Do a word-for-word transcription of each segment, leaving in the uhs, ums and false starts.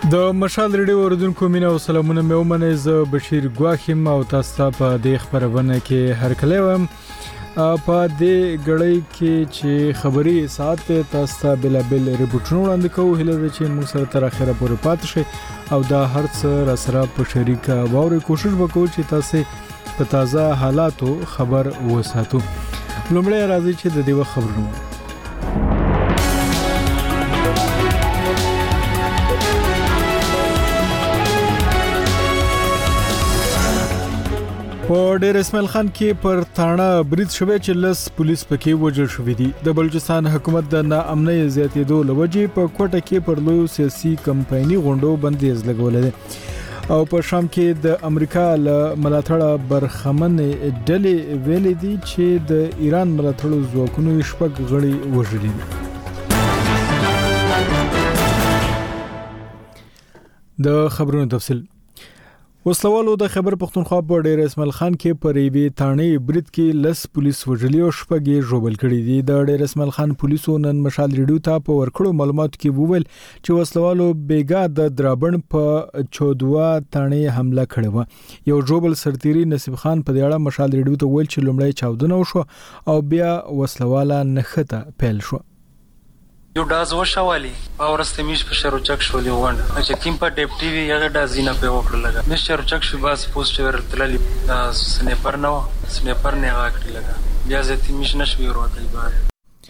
د مشال ریډیو اوریدونکو مینه او سلامونه مې ومنئ. زه بشیر ګواخیم او تاسو ته په دې خبرونه کې هرکلی وایم. په دې غړۍ کې چې خبري ساعت تاسو ته بلابل ریپورتونه وړاندې کوو. هیله ده چې موږ سره تر اخره پورې پاتې شئ او دا هر څه را سره په شریک واوري. کوشش وکړو چې تاسو په تازه حالاتو خبر وساتو. لومړی راځي چې د دې وخت خبرونه په ډیر اسماعیل خان کې پر تاڼه برید شوی چې لس پولیس پکې وژل شوی دي. د بلوچستان حکومت د ناامنۍ زیاتېدو لوجې په کوټه کې پر لوی سیاسي کمپایني غونډو بندیز لګولې ده او په شام کې د امریکا له ملاتړه برخمن ډلې ویلې دي چې د ایران ملاتړو ځواکونو شپږ غړي وژلي دي. د خبرونو تفصیل وسلوالو د خبر پښتونخوا په ډیر اسماعیل خان کې پر ایبي تاڼې برید کې لس پولیس وژلي او شپږ ژوبل کړي دي. د ډیر اسماعیل خان پولیسو نن مشال ریډیو ته په ورکړو معلوماتو کې وویل چې وسلوالو بیګا د درابن په چودوا تاڼې حمله کړې و. یو ژوبل سرتيري نصیب خان په دې اړه مشال ریډیو ته ویل چې لومړی چاودنه وشو او بیا وسلواله نخته پیل شو. یو داز وشوالی اورسته میش په شروچک شولې وند چې کیم په ډیپټي وی هغه دازینه په وکړه لګا مش شروچک شو باس پوسټ ورتللی سنیپر نو سنیپر نه راکړی لګا بیا ځتی میش نشوي وروته بار.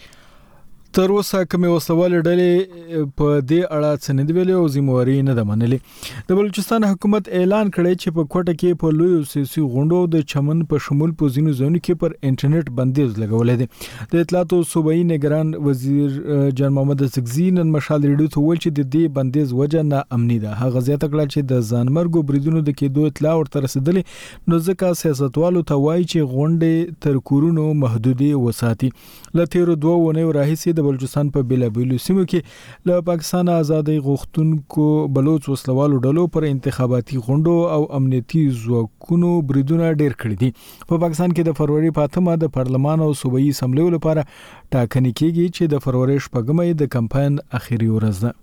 تر اوسه کومه وسلواله ډلې په دې اړه څه نه دی ویلي او ذمہواری نه ده منلې. د بلوچستان حکومت اعلان کړی چې په کوټه کې په لوی سیاسي غونډو د چمن په شمول په ځینو ځایونو کې پر انټرنیټ بندیز لګولې دي. د اطلاعات او صوبایي نگران وزیر جان محمد سګزی نن مشال ریډیو ته ویل چې د دې بندیز وجه نه امني ده. هغه زیاته کړه چې د ځانمرګو بریدونو د کېدو اطلاع ورته رسیدلې نو ځکه سیاستوالو ته وایي چې غونډې تر کورونو محدودي وساتي. ل تیرو دوه ونیو راهیسې د بلوچستان په بیلابیلو سیمو کې له پاکستان آزادۍ غوښتونکو بلوچ وسلوالو ډلو پر انتخاباتي غونډو او امنیتي ځواکونو بریدونه ډیر کړي دي. په پاکستان کې د فروری په اتمه د پارلمان او صوبایي اسمبلی لپاره ټاکنې کېږي چې د فروری شپږمې د کمپاین اخیری ورځ ده.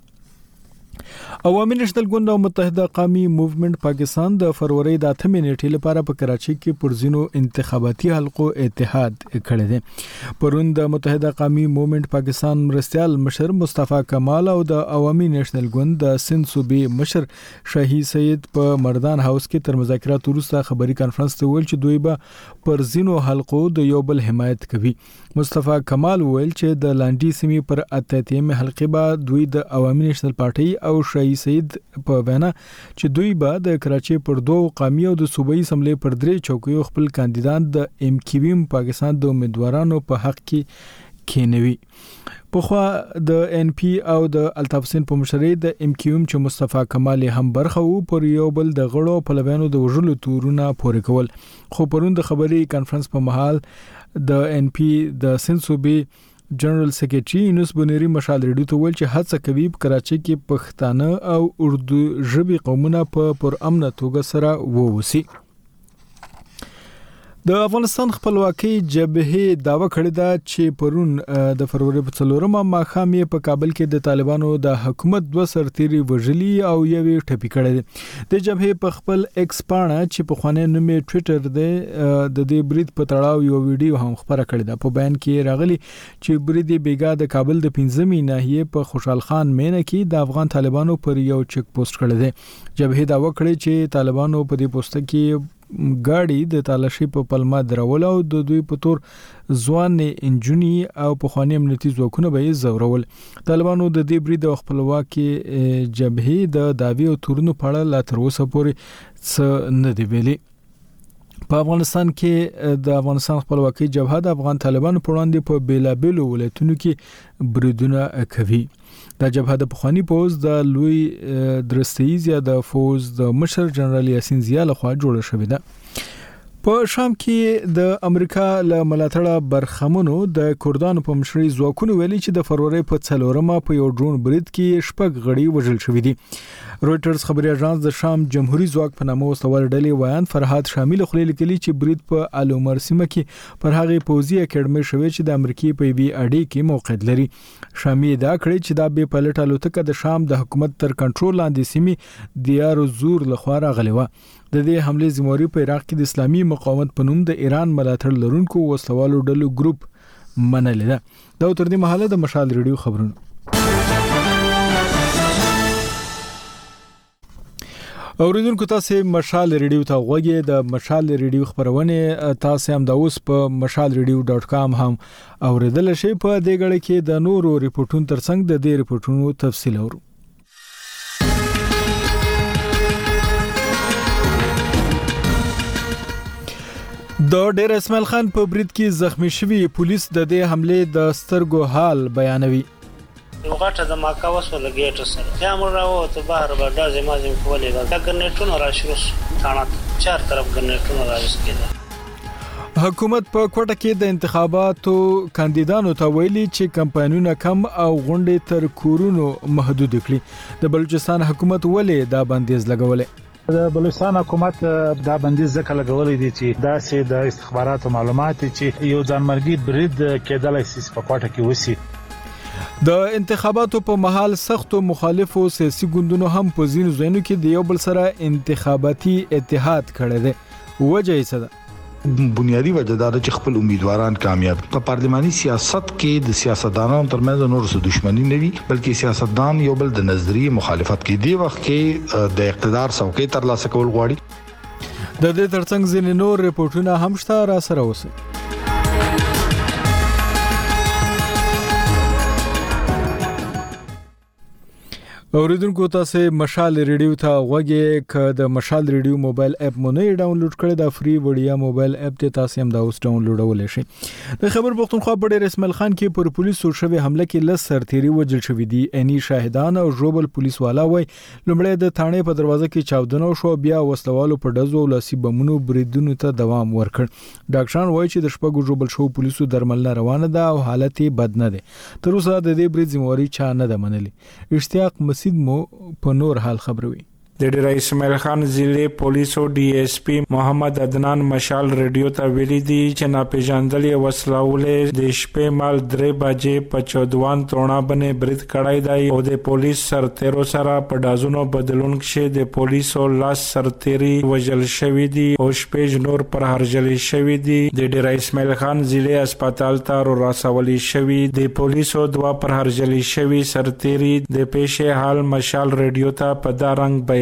عوامي نېشنل ګوند او متحده قومي موومېنټ پاکستان د فروری د اتمې نیټې لپاره په کراچۍ کې پر ځینو انتخاباتي حلقو اتحاد کړی دی. پرون د متحده قومي موومېنټ پاکستان مرستيال مشر مصطفی کمال او د عوامي نېشنل ګوند د سند صوبې مشر شاهي سید په مردان هاوس کې تر مذاکرات وروسته خبري کانفرنس ته ویل چې دوی به پر ځینو حلقو د یو بل حمایت کوي. مصطفی کمال ویل چې د لانډي سیمې پر اتاتیمه حلقې به دوی د عوامي نېشنل پارټي او شاهي سید په وینا چې دوی به د کراچۍ پر دوه قومي او د صوبایي اسمبلی پر درې چوکیو خپل کاندیدان د ام کیو ایم پاکستان د امیدوارانو په حق کې کېنوي. پخوا د ان پی او د الطاف حسین په مشرۍ د ام کیو ایم چې مصطفی کمال هم برخه وو پر یو بل د غړو په لویانو د وژلو تورونه پورې کول. خو پرون د خبري کانفرنس په محل د ان پی د سند صوبې جنرال سیکریټري یونس بنيري مشال ریډیو ته ویل چې هڅه کوي په کراچۍ کې پښتانه او اردو ژبې قومونه په پر امن توګه سره ووسی. د افغانستان خپلواکۍ جبهه داوا کړې ده چې پرون د فروری په څلورمه ماښام یې په کابل کې د طالبانو د حکومت دوه سرتيري وژلي او یوې ټپي کړې ده. د جبهه په خپل ایکس پاڼه چې په خوانې نومې ټوئیټر ده د دې برید په تړاو یو ویډیو هم خبره کړې ده. په بیان کې راغلي چې برید بیګا د کابل د پنځمې ناحیې په خوشحال خان مینه کې د افغان طالبانو پر یو چک پوسټ کړی دی. جبهه داوا کړې چې طالبانو په دې پوسټ کې ګاډي د تالاشي په پلمه درول او د دوی په تور ځوان انجونی او په خواني امنیتي ځواکونه به زورول. طالبانو د دې برید او خپلواکي جبهه د داوی او تورونو په اړه لا تر اوسه پورې څه نه دی ویلي. په افغانستان کې د افغانستان خپلواکۍ جبهه د افغان طالبانو په وړاندې په بیلابیلو ولایتونو کې بریدونه کوي. د جبهه د پخوانی پوز د لوی درستیز یا د فوز د مشر جنرال یاسین ضیا لخوا جوړه شوې ده. په شام کې د امریکا له ملاتړه برخمنو د کردانو په مشرۍ ځواکونو ویلي چې د فروری په څلورمه په یو ډرون برید کې شپږ غړي وژل شوي دي. رويټرز خبري اژانس د شام جمهوریت ځواک په نامه وسوال ډلې ویان فرحات شامل خو لیکلي چې برید په العمر سیمه کې پر هغه پوزي اکیډمي شوی چې د امریکای په وی اډي کې موقعیت لري. شامي دا کړی چې دا به پلټ الوتکه د شام د حکومت تر کنټرول لاندې سیمه دیار زور لخوا راغلی و. د دې حمله ذمہواری په عراق کې د اسلامي مقاومت په نوم د ایران ملاتړ لرونکو وسوالو ډلو ګروپ منلې ده. دا تر دې مهاله د مشال ریډیو خبرونه. اوریدونکو تاسو مشال ریډیو ته غوږی د مشال ریډیو خبرونه تاسو هم د اوس په مشال ریډیو ډاټ کام هم اوریدل شئ. په دې غړي کې د نورو ریپورتونو ترڅنګ د دې ریپورتونو تفصیل اورو. د ډیر اسماعیل خان په برید کې زخمی شوی پولیس د دې حمله د سترګو حال بیانوي. وغټه د ماکا وسو لګیټ سره یا مر راو ته بهر به د زمازم کولې دا ګرنیټونو راشي ثانات چار طرف ګرنیټونو راځي. حکومت په کوټه کې د انتخاباتو کاندیدانو ته ویلي چې کمپاینونه کم او غونډې تر کورونو محدود کړي. د بلوچستان حکومت ولې دا بندیز لګولې؟ د بلوچستان حکومت دا بندیز ځکه لګولې دي چې دا سه د استخباراتو معلومات چې یو ځانمرګي برید کېدلای شي په کوټه کې وسی. د انتخاباتو په محل سختو مخالفو سیاسي ګوندونو هم په ځینو ځایونو کې د یو بل سره انتخاباتي اتحاد کړی دی. وجه یې څه ده؟ بنیادی وجه دا چې خپل امیدواران کامیاب په پارلماني سیاست کې د سیاستدانانو ترمنځ نور څه دښمنی نه وي بلکې سیاستدان یو بل د نظریه مخالفت کې دی وخت کې د اقتدار څوکۍ ترلاسه کول غواړي. د دې ترڅنګ ځینې نور ریپورتونه هم شته را سره اوسئ. اوریدونکو تاسو مشال ریډیو ته غوږی ک د مشال ریډیو موبایل اپ مو نه ډاونلوډ کړئ د فری وړیا موبایل اپ ته تاسو هم دا اوس ډاونلوډولای شئ. د خبر پښتونخوا په ډیر اسماعیل خان کې پر پولیسو شوی حمله کې لس سرتيري وجل شوی دي. اني شاهدان او جوبل پولیس والا وای لومړی د ثانې په دروازه کې چاودنه شو بیا وسلوالو په دزو لاسي بمونو بریدونو ته دوام ورکړ. ډاکټران وایي چې د شپږو جوبل شو پولیسو درملنه روانه ده او حالت بد نه ده. تر اوسه د دې برید ذمہواری چا نه ده منلي. اشتیاق مسید مو په نور حال خبروي. د ډیر اسماعیل خان ضلع پولیسو ډي اس پی محمد عدنان مشال ریډیو ته ویلي دي چې ناپېژندلې وسلهولې د شپې مال درې بجې په چودوان ترونا باندې برید کړای دی او د پولیس سرتیرو سره په دازونو بدلون کې د پولیسو لاس سرتیري وجل شوی دي او شپږ نور پر هرجل شوی دي. د ډیر اسماعیل خان ضلع هسپتال ته راسولي شوی د پولیسو دوا پر هرجل شوی سرتیري د پیښې حال مشال ریډیو ته په دارنګ بیان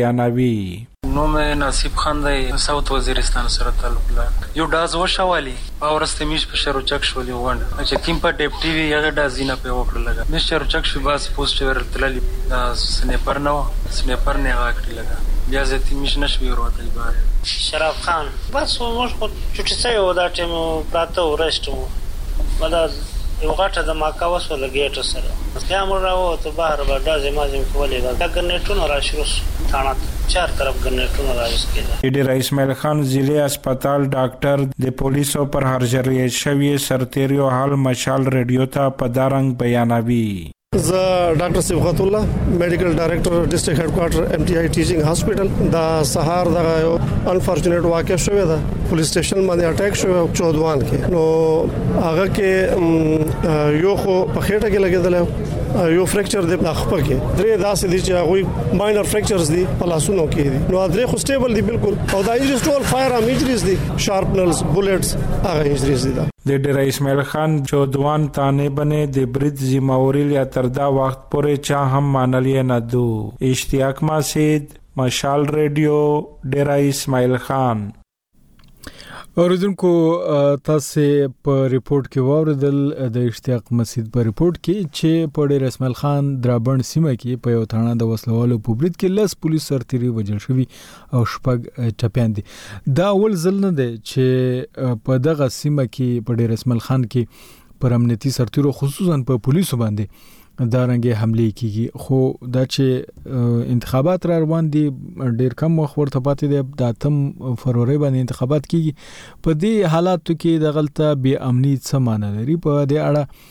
نو مې نصیب خان دی ساوث وزیرستان سره تعلق لري. یو داز وشوالي او رستمیش په شروچک شولې وانه چې کیم په ډیپ ټي وی هغه دازینه په وکړه لګا مې شروچک شو باس پوسټ ورتللی سنیپر نو سنیپر نه غاکړي لګا بیا ځتې میش نشوي وروته بار شرف خان بس موږ خو چې څه یو دا ټیم پراته ورشتو ولا یو غټه د ماکا وسو لګیټ سره یا مر راو ته بهر به د زمازم کولې دا ګرنیټونو راشي ثانات چار طرف ګرنیټونو راځي. ډیر اسماعیل خان ضلع هسپتال ډاکټر د پولیسو پر هرجل شوی سرتیریو حال مشال ریډیو ته په دارنګ بیانوي. زه ډاکټر صبغت الله میډیکل ډایریکټر ډیسټریکټ هډ کوارټر ام ټي آی ټیچینګ هاسپټل دا سهار دا یو انفورچونټ واقع شوی دا پولیس سټیشن باندې اٹیک شو چودوان کې نو هغه کې یو خو په خېټه کې لګیدل یو فریکچر دی په خپل کې درې داسې دي چې هغه ماینر فریکچرز دي په لاسونو کې دي نو درې خو سټیبل دي بالکل او دا انجریز ټول فایر ام انجریز دي شارپنرز بولټس هغه انجریز دي. د ډیر اسماعیل خان چودوان تانه بنه د برید ذمہواری یا تر دا وخت پورې چا هم مانلې نه دو. اشتیاق مسید مشال ریډیو ډیر اسماعیل خان. اوریدونکو تاسو په ریپورت کې واوریدل د اشتیاق مسید په ریپورت کې چې په ډیر اسماعیل خان درابند سیمه کې په یو تاڼه د وسلوالو په برید کې لس پولیس سرتیري وژل شوي او شپږ ټپيان دي. دا اول ځل نه دی چې په دغه سیمه کې په ډیر اسماعیل خان کې پر امنیتي سرتیرو خصوصا په پولیسو باندې دارنګه حمله کیږي. خو دا چې انتخابات را روان دي ډیر کم وخت ورته پاتې دي د اتم فروری باندې انتخابات کیږي په دې حالاتو کې د غلطه بې امنیت سمانه لري. په دې اړه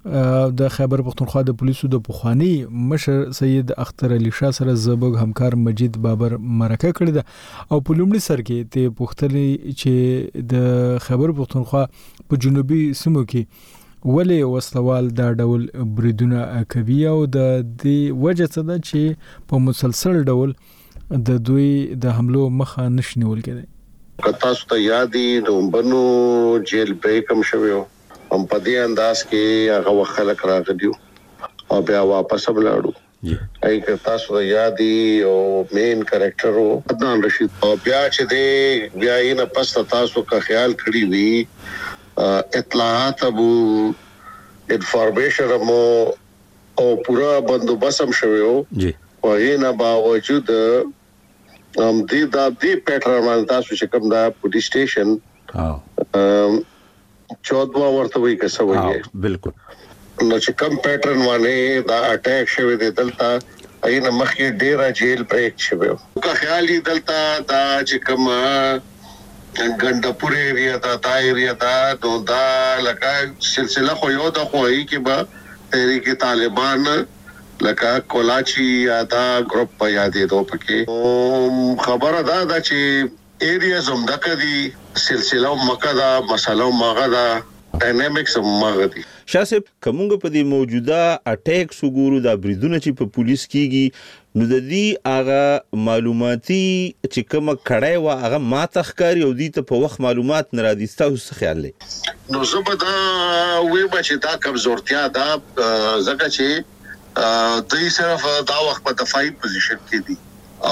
د خیبر پختونخوا د پولیسو د پخوانی مشر سید اختر علي شاه سره زبګ همکار مجید بابر مرکه کړی ده او په لومړي سر کې ته پوښتنه چې د خیبر پختونخوا په جنوبي سیمو کې ولې وسلوال دا ډول بریدونه کوي او د دې وجه څه ده چې په مسلسل ډول د دوی د حملو مخه نشنیول کېږي. کتا ست یادي نو بنو جیل بریک هم شویو هم په دې انداز کې هغه خلک راغلیو او بیا واپس ولاړو. ای که تاسو یادي او مین کریکټر او عدنان رشید او بیا چې دی بیا یې نه پس تاسو کا خیال کړی وی اطلاعات ابو انفارمیشن مو او پورا بندوبست هم شویو جی او یې نه باوجود ام دې دا دې پیټرن باندې تاسو چې کوم دا پولیس سټیشن ام چودوا ورته وی که څه وایي بالکل نو چې کوم پیټرن باندې دا اٹیک شوی دی دلته اين مخکې ډیره جیل بریک شوی کا خیال دی دلته دا چې کوم ګندپور ایریا دا دا ایریا دا نو دا لکه سلسله خو یو د خوای کې به تحریک طالبان لکه کولاچی یا دا ګروپ په یادې دوه پکې خبره دا دا چې ایریا زمدا کدي سلسله مکه دا مسالو مغه دا ډاینامیکس مغه دي. شاسب کومګه په دې موجوده اٹیک سګورو دا بریدونه چې په پولیس کېږي نو د دې هغه معلوماتي چې کوم کړای و هغه ما تخکاری او دې ته په وخت معلومات نه را دي تاسو خیال لې نو زبدا وې بچ دا کمزورتیا دا زکه چې دوی صرف دا وخت په دفاعي پوزیشن کې دي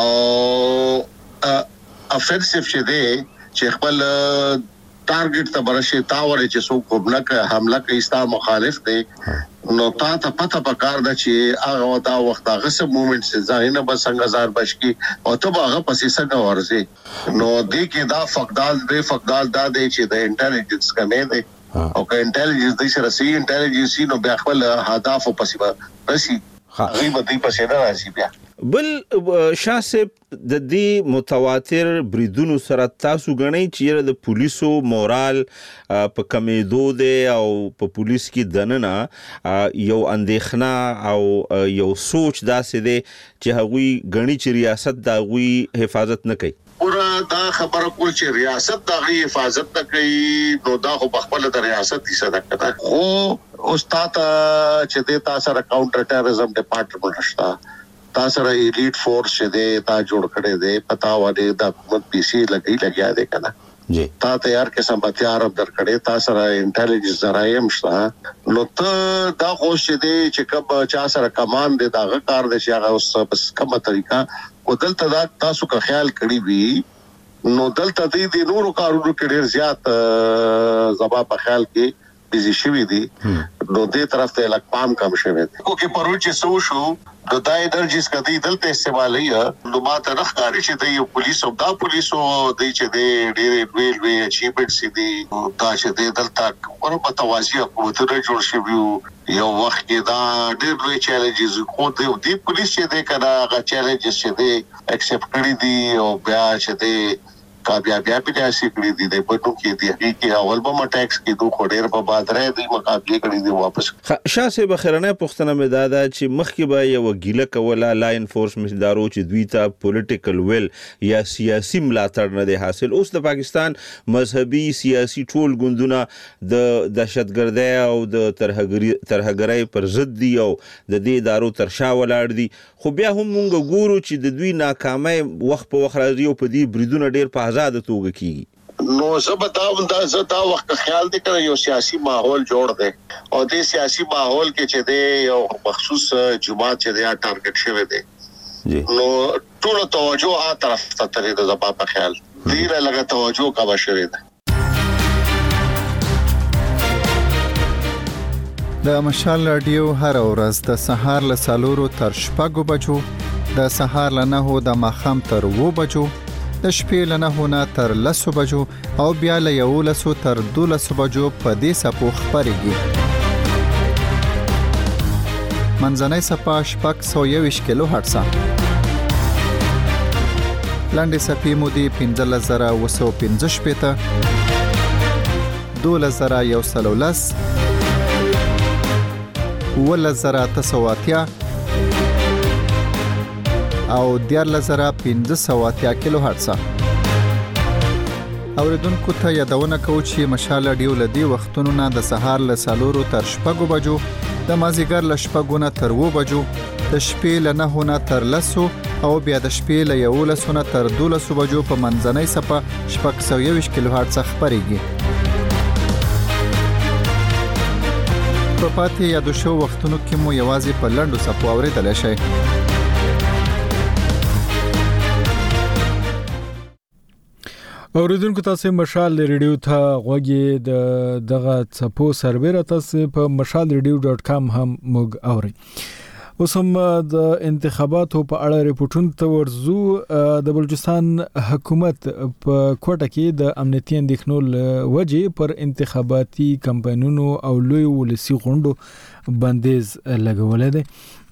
او افنسیو چې دی چې خپل ټارګټ ته برشه تاورې چې څوک وبلک حمله کوي ستا مخالف دی نو تا ته پته پکار ده چې هغه دا وخت هغه سم مومنټس ځاینه بس څنګه زار بشکی او ته هغه پسې څنګه ورځي نو دې کې دا فقدال دې فقدال دا دی چې د انټيليجنس کمې دی او که انټيليجنس د سره سي انټيليجنس نو بیا خپل هدف او پسې رسی غیبه دې پسې نه راځي بیا بل شاسب د دې متواتر بریدونو سره تاسو غنئ چې د پولیسو مورال په کمیدو دی او په پولیس کې دننه یو اندېښنه او یو سوچ داسې دی چې هغوی غني چې ریاست د هغوی حفاظت نه کوي پورا دا خبره کول چې ریاست د هغوی حفاظت نه کوي نو دا خو خپل د ریاست حصہ ده خو استاد چې د تاسو سره کاونټر ټیرریزم ډپارټمنټ شته تاسو را ایلیټ فورس چې دی تا جوړ کړی دی پتا وړي د حکومت پی سی لګي لګیا دی کنه جی تا تیار قسم هتیار در کړی تاسو را انټيليجنس زرایم شته نو ته دا خو چې دی چې کب چا سره کمان دی دا کار دی چې هغه اوس بس کومه طریقه او دلته دا تاسو کا خیال کړی وي نو دلته دې نورو کارونو کې ډیر زیات زبا په خیال کې بيزي شوی دي نو دې طرف ته لک پام کم شوی دي کو کې پرو چې سو شو د دای انرژیز کدي دلته استعمال یې نو ما ته رخکاري چې د یو پولیس او دا پولیس او د چې د ډېر ویل وی اچیومنټ سي دي دا چې د دلته ور په توازی حکومتونه جوړ شوی یو وخت کې دا ډېر لوی چیلنجز خو د پولیس چې د کړه هغه چیلنجز چې د اکسپټ کړی دي او بیا چې د کابیا بیا په اسی کړی دي د پټو کې دي چې اول به مټیکس کې دوه خډیر په بادره دي مقابله کړی دي واپس شاسه بخیرنه پښتنه مې دادا چې مخکې به یو ګیله کوله لا انفورسمنت دارو چې دوی ته پولیټیکل ویل یا سیاسي ملاتړ نه دی حاصل اوس د پاکستان مذهبي سیاسي ټول ګوندونه د دهشتګردۍ او د ترهګری ترهګرۍ پر ضد دي او د دې دارو تر شا ولاړ دي خو بیا هم مونږ ګورو چې د دوی ناکامۍ وخت په وخت راځي او په دې بریدونه ډیر په آزاد توګه کیږي نو زبتا دا زتا وخت خیال دي کړو یو سیاسي ماحول جوړ دی او د سیاسي ماحول کې چې دی یو مخصوص جماعت چې دی ټارګټ شوی دی جی نو ټول توجه ها طرف ته ترې د زبا په خیال ډیره لګه توجه کا بشوي ده د مشال رادیو هر ورځ د سهار له سالورو تر شپږو بجو د سهار له نهو د ماخام تر و بجو د شپې له نهو نه تر لسو بجو او بیا له یولسو تر دولسو بجو په دې سپو خبرېږي منځنۍ سپا شپږ سوه یوویشت کیلو هرټز لاندې سپې مودې پنځلس زره اوه سوه پنځه شپېته دولس زره یو سل او لس ولس زره اته سوه اتیا او دیارلس زره پنځه سوه اتیا کیلو هرتز. اوریدونکو ته یادونه کوو چې مشال رادیو لدی وختونو نه د سهار له سالورو تر شپږو بجو، د مازیګر له شپږو نه تر اوو بجو، د شپې له نهو نه تر لسو او بیا د شپې له یولسو نه تر دولسو بجو په منځنۍ څپه شپږ سوه یوویشت کیلو هرتز خپرېږي. په پاتې یادو شو وختونو کې مو یوازې په لنډو څپو اورېدلی شئ. اوریدونکو تاسو مشال ریډیو ته غوږی د دغه څپو سربېره تاسو په مشال ریډیو ډاټ کام هم موږ اورئ. اوس هم د انتخاباتو په اړه ریپورتونه ته ورزو. د بلوچستان حکومت په کوټه کې د امنیتي اندېښنو وجې پر انتخاباتي کمپاینونو او لوی ولسی غونډو بندیز لګولې ده.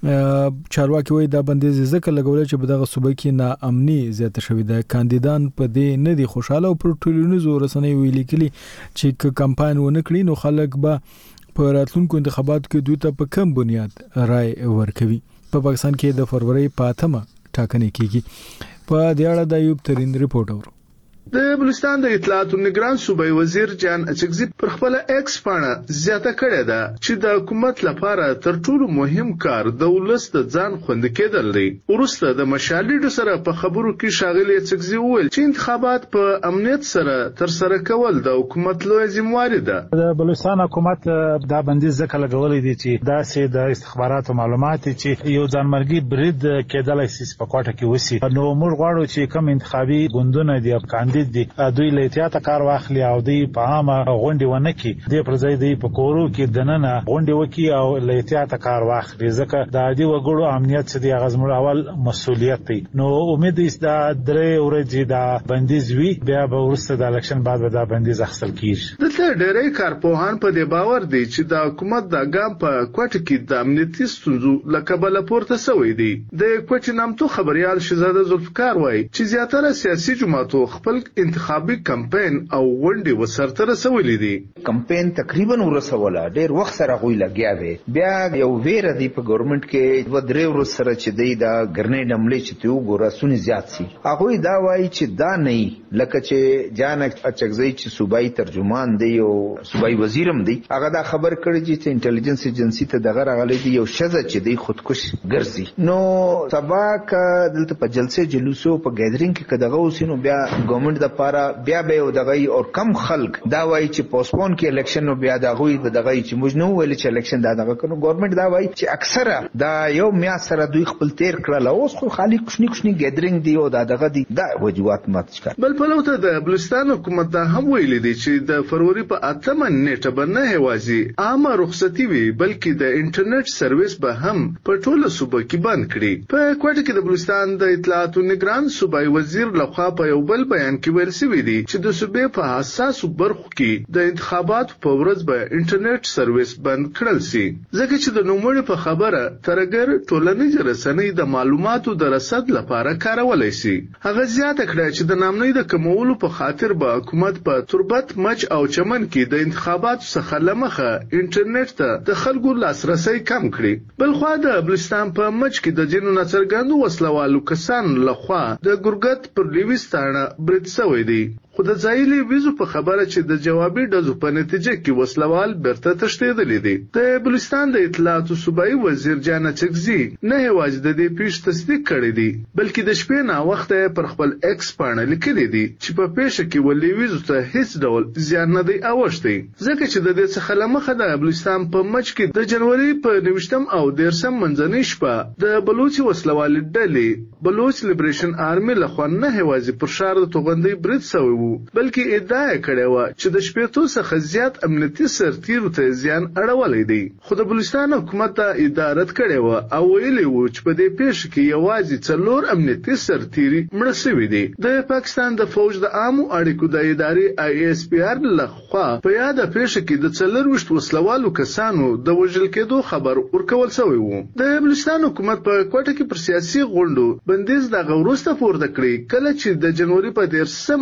چارواکي وایي دا بندیز ځکه لګولې چې په دغه صوبه کې ناامني زیاته شوې ده. کاندیدان په دې نه دي خوشاله او پر ټولنیزو رسنیو ویلي کړي چې کمپاین ونه کړي نو خلک به په راتلونکو انتخاباتو کې دوی ته په کم بنیاد رائے ورکوي. په پاکستان کې د فروری په اتمه ټاکنې کېږي. په دې اړه د ایوب ترين ریپورت اورو. د بلوچستان د اطلاعات او نگران صوبای وزیر جان اچکزي پر خپل ایکس پاڼه زیاته کړې ده چې د حکومت لپاره تر ټولو مهم کار د ولس د ځان خوندي کېدل دی. ورسته د مشالډو سره په خبرو کې شاغلي اچکزي وویل چې انتخابات په امنیت سره تر سره کول د حکومت لوی ذمہواری ده. د بلوچستان حکومت دا بندیز ځکه لګولې دي چې داسې د استخباراتو معلومات چې یو ځانمرګي برید کېدلای شي په کوټه کې وسی. نو موږ غواړو چې کوم انتخابي ګوندونه دي کاندید دي دوی له احتیاط کار واخلي او دوی په عامه غونډې ونه کړي. د پرځای دی په کورو کې دننه غونډې وکړي او له احتیاط کار واخلي ځکه د عادي وګړو امنیت څخه د غزمړ اول مسؤلیت دی. نو امید است دا درې ورځې دا بندیز وي بیا به ورسته د الیکشن بعد به دا بندیز اخیستل کیږي. دلته ډېری کارپوهان په دې باور دي چې د حکومت د ګام په کوټه کې د امنیتي ستونزو لکبل پورته شوی دی. د کوټې نامتو خبريال شهزاده ذوالفقار وایي چې زیاتره سیاسي جماعتو خپل انتخابي کمپاین او غونډې وسرته رسولې دي. کمپاین تقریبا ورسوله ډېر وخت سره غوي لګیا وي. بیا یو ویره دی په ګورنمنت کې و درې ورځې سره چې دی دا ګرنیډ حمله چې ته وګوره سونی زیات سي. هغه دا وایي چې دا نه لکه چې جان اچکزي چې صوبایي ترجمان دی او صوبایي وزیرم دی هغه دا خبر کړی چې انټيليجنس ایجنسی ته دغه راغلي دی یو شزه چې دی خودکش ګرځي. نو سبا کا دلته په جلسه جلوسو په ګیدرینګ کې کداغه وسینو بیا ګورنمنت د پاره بیا به یو دغه او کم خلک دا وایي چې پوسټپون کې الیکشن نو بیا دغه وي دغه چې موږ نو ویل چې الیکشن دا دغه کنو ګورنمنت دا وایي چې اکثره دا یو میا سره دوی خپل تیر کړل اوس خو خالی کوشنی کوشنی ګیدرینګ دی او دا دغه دی دا وجوهات مات ښکار. بل په لوته د بلوچستان حکومت دا هم ویلي دی چې د فروری په اتمه نیټه باندې هوازي عامه رخصتي وي بلکې د انټرنیټ سرویس به هم په ټوله صوبه کې بند کړي. په کوټه کې د بلوچستان د اطلاعات او نگران صوبای وزیر لخوا په یو بل بیان کې ویل شوی دی چې د صوبې په حساسو برخو کې د انتخاباتو په ورځ به انټرنیټ سرویس بند کړل شي ځکه چې د نوموړي په خبره ترګر ټولنیز رسنۍ د معلوماتو د رصد لپاره کارولای شي. هغه زیاته کړه چې د نامنۍ د کمولو په خاطر به حکومت په تربت مچ او چمن کې د انتخاباتو څخه لمخه انټرنیټ ته د خلکو لاسرسي کم کړي. بلخوا د بلوچستان په مچ کې د جنو نڅرګندو وسلوالو کسان لخوا د ګورګت پر لیوستانه برید شوی دی. خو د ځایلي ویزو په خبره چې د جوابي ډزو په نتیجه کې وسلوال بیرته تښتېدلی دي. د بلوچستان د اطلاعات صوبایي وزیر جان اچکزي نه یوازې د دې پیښې تصدیق کړی دی بلکې د شپې نه وخته پر خپل ایکس پاڼه لیکلی دی چې په پیښه کې ولې ویزو ته هیڅ ډول زیان نه دی اوښتی ځکه چې د دې څخه لمخه د بلوچستان په مچ کې د جنوري په نوشتم او دیرشم منځنۍ شپه د بلوچي وسلوال ډلې بلوچ لیبریشن آرمي لخوا نه یوازې پر شار د توغندۍ برید شوی بلکې ادعا کړې و چې د شپېتو څخه زیات امنیتي سرتیرو ته زیان اړولې دی. خو د بلوچستان حکومت ته ادارت کړې و او ویلي و چې په دې پیښه کې یوازې څلور امنیتي سرتیري مړ شوي دي. د پاکستان د فوج د عامو اړیکو د ادارې آی ایس پی آر لخوا په یاده پیښه کې د څلرويشت وسلوالو کسانو د وژل کېدو خبر ورکول شوی و. د بلوچستان حکومت په کوټه کې پر سیاسي غونډو بندیز د غوروسته پورته کړی کله چې د جنوري په دیرشمه د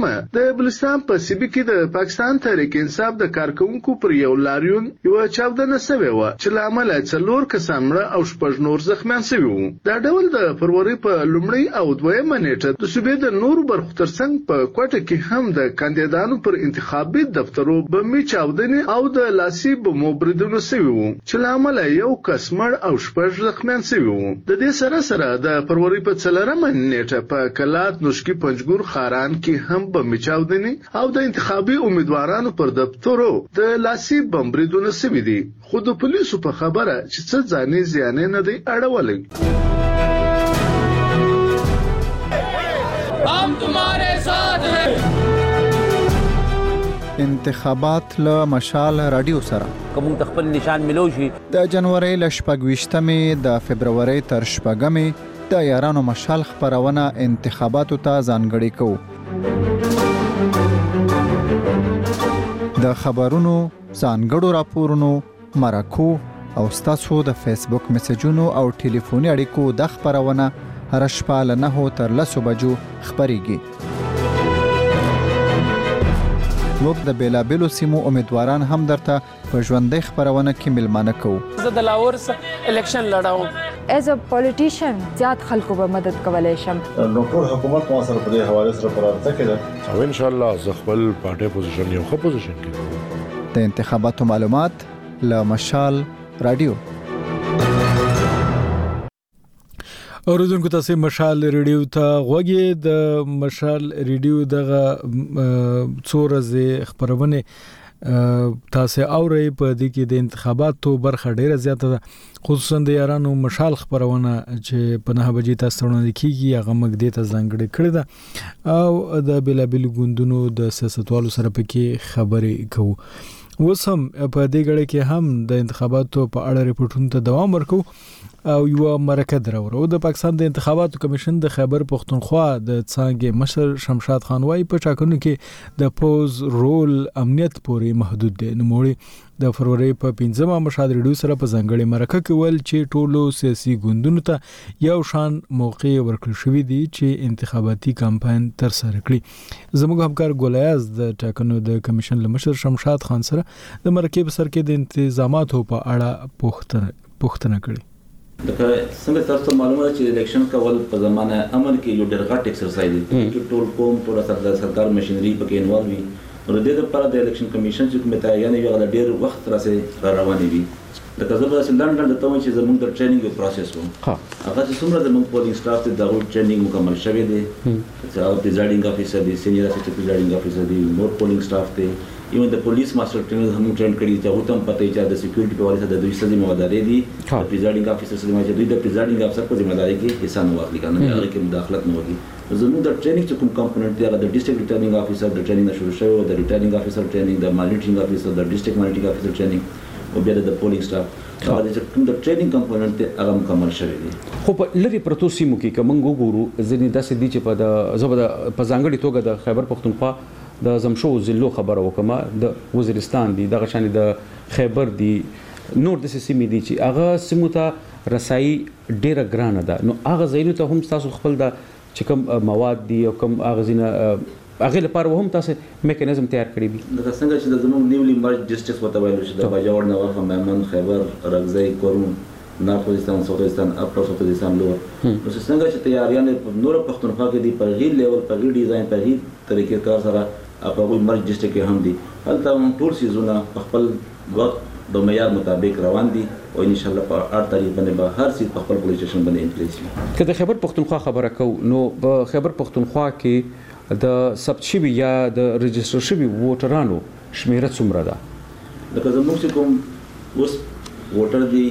د بلوچستان په سیبي کې د پاکستان تحریک انصاف د کارکونکو پر یو لاریون یو چاودنه شوې و چې لامل څلور کسان مړه او شپږ نور زخمیان شوي وو. دا ډول د فروری په لومړۍ او دویمه نیټه د صوبې د نورو برخو ترڅنګ په کوټه کې هم د کاندیدانو پر انتخابي دفترو بمي چاودنې او د لاسي بمو بریدونو شوي وو چې لامل یو کس مړ او شپږ زخمیان شوي وو. د دې سره سره د فروری په څلورمه نیټه په کلات نوشکی پنځګور خاران کې هم بمي چاودنې او د انتخابي امیدوارانو پر دفترو د لاسي بم بریدونه شوي دي، خو د پولیسو په خبره چې څه ځاني زیانې نه دی اړولی. हम तुम्हारे साथ हैं. انتخابات له مشال رادیو سره کوم تخپل نشان ملوشي د جنوري ل شپږویشتمې د فبرवरी تر شپږمې د یارانو مشال خبرونه انتخاباتو ته ځانګړي کوو. د خبرونو ځانګړو راپورونو مرکو او ستاسو د فیسبوک میسجونو او ټلیفوني اړیکو د خبرونه هر شپه له نهو تر لسو بجو خبريږي. موږ د بیلابیلو سیمو امیدواران هم درته په ژوندۍ خبرونه کې ملمانه کوو. زه د لاهور څخه الیکشن لړاوم. ایز ا پولیټیشن زیات خلکو به مدد کولای شم. نو ټول حکومت مو سره په دې حواله سره پرارته کړه او ان شاء الله زه خپل پارټي پوزیشن یو ښه پوزیشن کې د انتخاباتو معلومات له مشال رادیو. اوریدونکو تاسو مشال ریډیو ته غوږی د مشال ریډیو دغه څورزه خبرونه تاسو اورئ په دې کې د انتخاباتو برخه ډیره زیاته ده، خصوصا د یارانو مشال خبرونه چې په نه بجې تاسو وړاندې کیږي هغه موږ دې ته ځانګړي کړی ده او د بلابل ګوندونو د سیاستوالو سره پکې خبرې کوو. وسم په دې غړي کې هم د انتخاباتو په اړه ریپورتونو ته دوام ورکو او یو مرکه درورو. د پاکستان د انتخاباتو کمیشن د خیبر پختونخوا د څنګه مشر شمشاد خان وايي په ټاکنو کې د پوز رول امنیت پورې محدود دی. نوموړي د فروری په پنځمه مشال ریډیو سره په ځنګړې مرکه کې ول چې ټولو سیاسي ګوندونو ته یو شان موقع ورکړل شوې دي چې انتخاباتي کمپاین تر سره کړي. زموږ همکار ګولیاز د ټاکنو د کمیشن مشر شمشاد خان سره د مرکه په سر کې د انتظاماتو په اړه پوښتنه پوښتنه کړې. لکه څنګه تاسو معلومه ده چې الیکشن کول په زمانه امن کې یو ډېر غټ ایکسرسایز دی چې ټول قوم ټول سرکار ماشينري پکې انوالو وي. نو د دې لپاره د الیکشن کمیشن چې کومه تیاری یو غوډ ډېر وخت راځي رواني وي. لکه زه به لندن د توې چې زموږ د ټریننګ یو پروسس و هغه چې څومره زموږ پولینګ سټاف ته د ټریننګ مکمل شوی دی چې او پریزایډینګ افیسر دی سینیئر اسسټنټ پریزایډینګ افیسر دی نور پولینګ سټاف دی ایون د پولیس ماستر ټرینر هم ټرین کړي چې هغه هم پته چې د سکیورټي په واسطه د دوی سره ذمہواری دي د پریزایډینګ افیسر سره چې دوی د پریزایډینګ افیسر په ذمہواری کې حصہ نه واخلي کنه هغه کې مداخلت نه وکړي. زموږ د ټریننګ چې کوم کمپوننټ دی هغه د ډیسټریکټ ریټرنینګ افیسر د ټریننګ شروع شوی او د ریټرنینګ افیسر ټریننګ د مانیټرینګ افیسر د ډیسټریکټ مانیټرینګ افیسر ټریننګ او بیا د پولینګ سټاف هغه چې کوم د ټریننګ کمپوننټ دی هغه مکمل شوی دی. خو په لری پروتو سیمو کې کوم وګورو ځینې داسې دي چې په د زبر په ځانګړي توګه د خیبر پختونخوا د زمشو زلو خبره وکما د وزیرستان دی دغه شان د خیبر دی نور د سیمې دي چې هغه سیمو ته رسایي ډیره ګرانه ده. نو هغه ځایونو ته هم تاسو خپل د چې کوم مواد دي او کوم هغه زینه هغه لپاره هم تاسو میکانیزم تیار کړی دي. دا څنګه چې د زموږ نیولی مرج ډیسټریکټ وته وایي چې د باجوړ نه ورخه مېمن خیبر رغزی کورون ناپولیستان سوتستان اپر سوتستان لور نو څنګه چې تیاریان نور پختونخوا کې دي په غیر لیول په غیر ډیزاین په غیر طریقې کار سره په وګړي مرج ډیسټریکټ هم دي هلته هم ټول سیزونه په خپل وخت د معیار مطابق روان دي او ان شاء الله په اړه تاریخ باندې به هر څه په خپل پولیس سټیشن باندې انپلیس شي. که د خیبر پختونخوا خبره کو نو په خیبر پختونخوا کې د ثبت شوي یا د رجسټر شوي ووټرانو شمیره څومره ده؟ لکه زموږ چې کوم اوس ووټر دي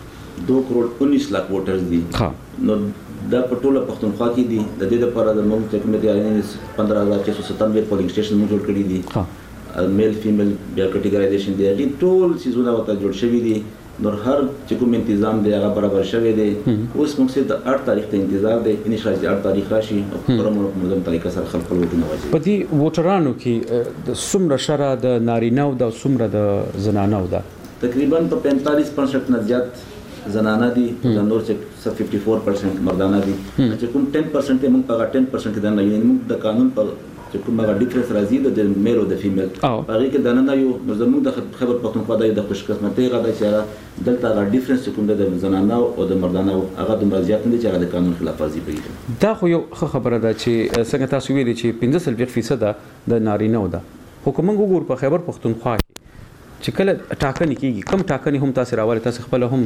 دو کروڑ انیس لاکھ ووټرز دي نو دا په ټوله پختونخوا کې دي. د دې لپاره د موږ چې کومه تیاری پندرہ ہزار چھ سو ستانوے پولینګ سټیشن موږ جوړ کړی دي. میل فیمیل بیا کټیګرایزیشن دی هغه ټول سیزونه وته جوړ شوی دي. نو هر چې کوم تنظیم دی هغه برابر شوی دی. اوس موږ سره د اټ تاریخ ته انتظار دی ان شاء الله اټ تاریخ راشي او پرمو منظم طریقه سره خلک ووټونه واچي. په دې ووټرانو کې د څومره شره د نارینه او د څومره د زنانه ده؟ تقریبا په پینتالیس پرسنټ نه زیات زنانه دي د نور چې چوبیس پرسنټ مردانه دي چې کوم دس پرسنټ موږ په ټین پرسنټ د نه یعنی موږ د قانون په چې کومه ډیفرنس راځي د میل او د فیمیل هغه کې د نن یو زموږ د خبر پښتونخوا د خوش قسمتۍ غدا چې دلته غا ډیفرنس کوم د زنانه او د مردانه هغه د مرزيات نه چې هغه د قانون خلاف ورزي کوي. دا خو یو خبره ده چې څنګه تاسو ویلي چې پنځه سلوي فیصد د نارینه ده. حکومت وګور په خبر پښتونخوا چې کله ټاکنې کیږي کم ټاکنې هم تاسو راوړل تاسو خپل هم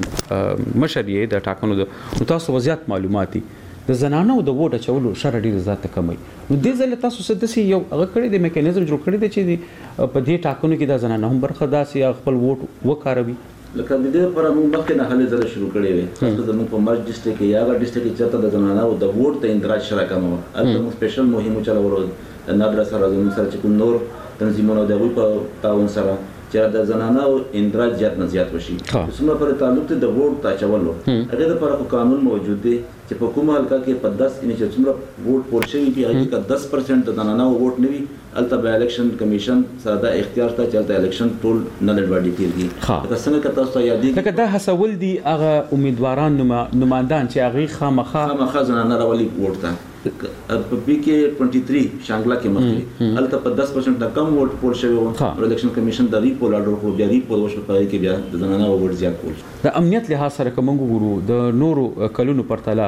مشرې د ټاکنو د تاسو وضعیت معلوماتي د زنانو د ووټ چولو شر ډیر ذات کمي نو دې ځل تاسو سدسي یو هغه کړی د میکانیزم جوړ کړی دی چې په دې ټاکنو کې د زنانو هم برخه داسي خپل ووټ وکاروي. لکه د دې لپاره موږ مخکې نه هلې ځله شروع کړې وې خاصه زموږ په مرج ډسټریکټ کې یا هغه ډسټریکټ کې چې د زنانو د ووټ ته اندراج شره کم و هلته موږ سپیشل مهم چلولو د نادر سره زموږ سره چې کوم نور تنظیمونو د هغوی په تعاون سره چې د زنانو اندراج زیات نه زیات وشي څومره پر تعلق د ووټ ته اچولو هغه لپاره قانون موجود دی چې په کومه حلقه کې په دس انچ څومره ووټ پول شوی دی هغه کې دس پرسنټ د زنانو ووټ نه وي الته به الیکشن کمیشن سره د اختیار ته چلته الیکشن ټول نه لړوړي کیږي دا څنګه که تاسو یادې لکه دا حسول دي هغه امیدواران نمائندان چې هغه خامخا خامخا زنانه راولي ووټ ته په پی کې تیس شانګلا کې مخکې الته په دس پرسنټ نه کم ووټ پول شوی و الیکشن کمیشن د ریپول اډر کو بیا ریپول وشو په کې بیا د زنانه ووټ زیات کول د امنیت لحاظ سره کوم ګورو د نورو کلونو پرتله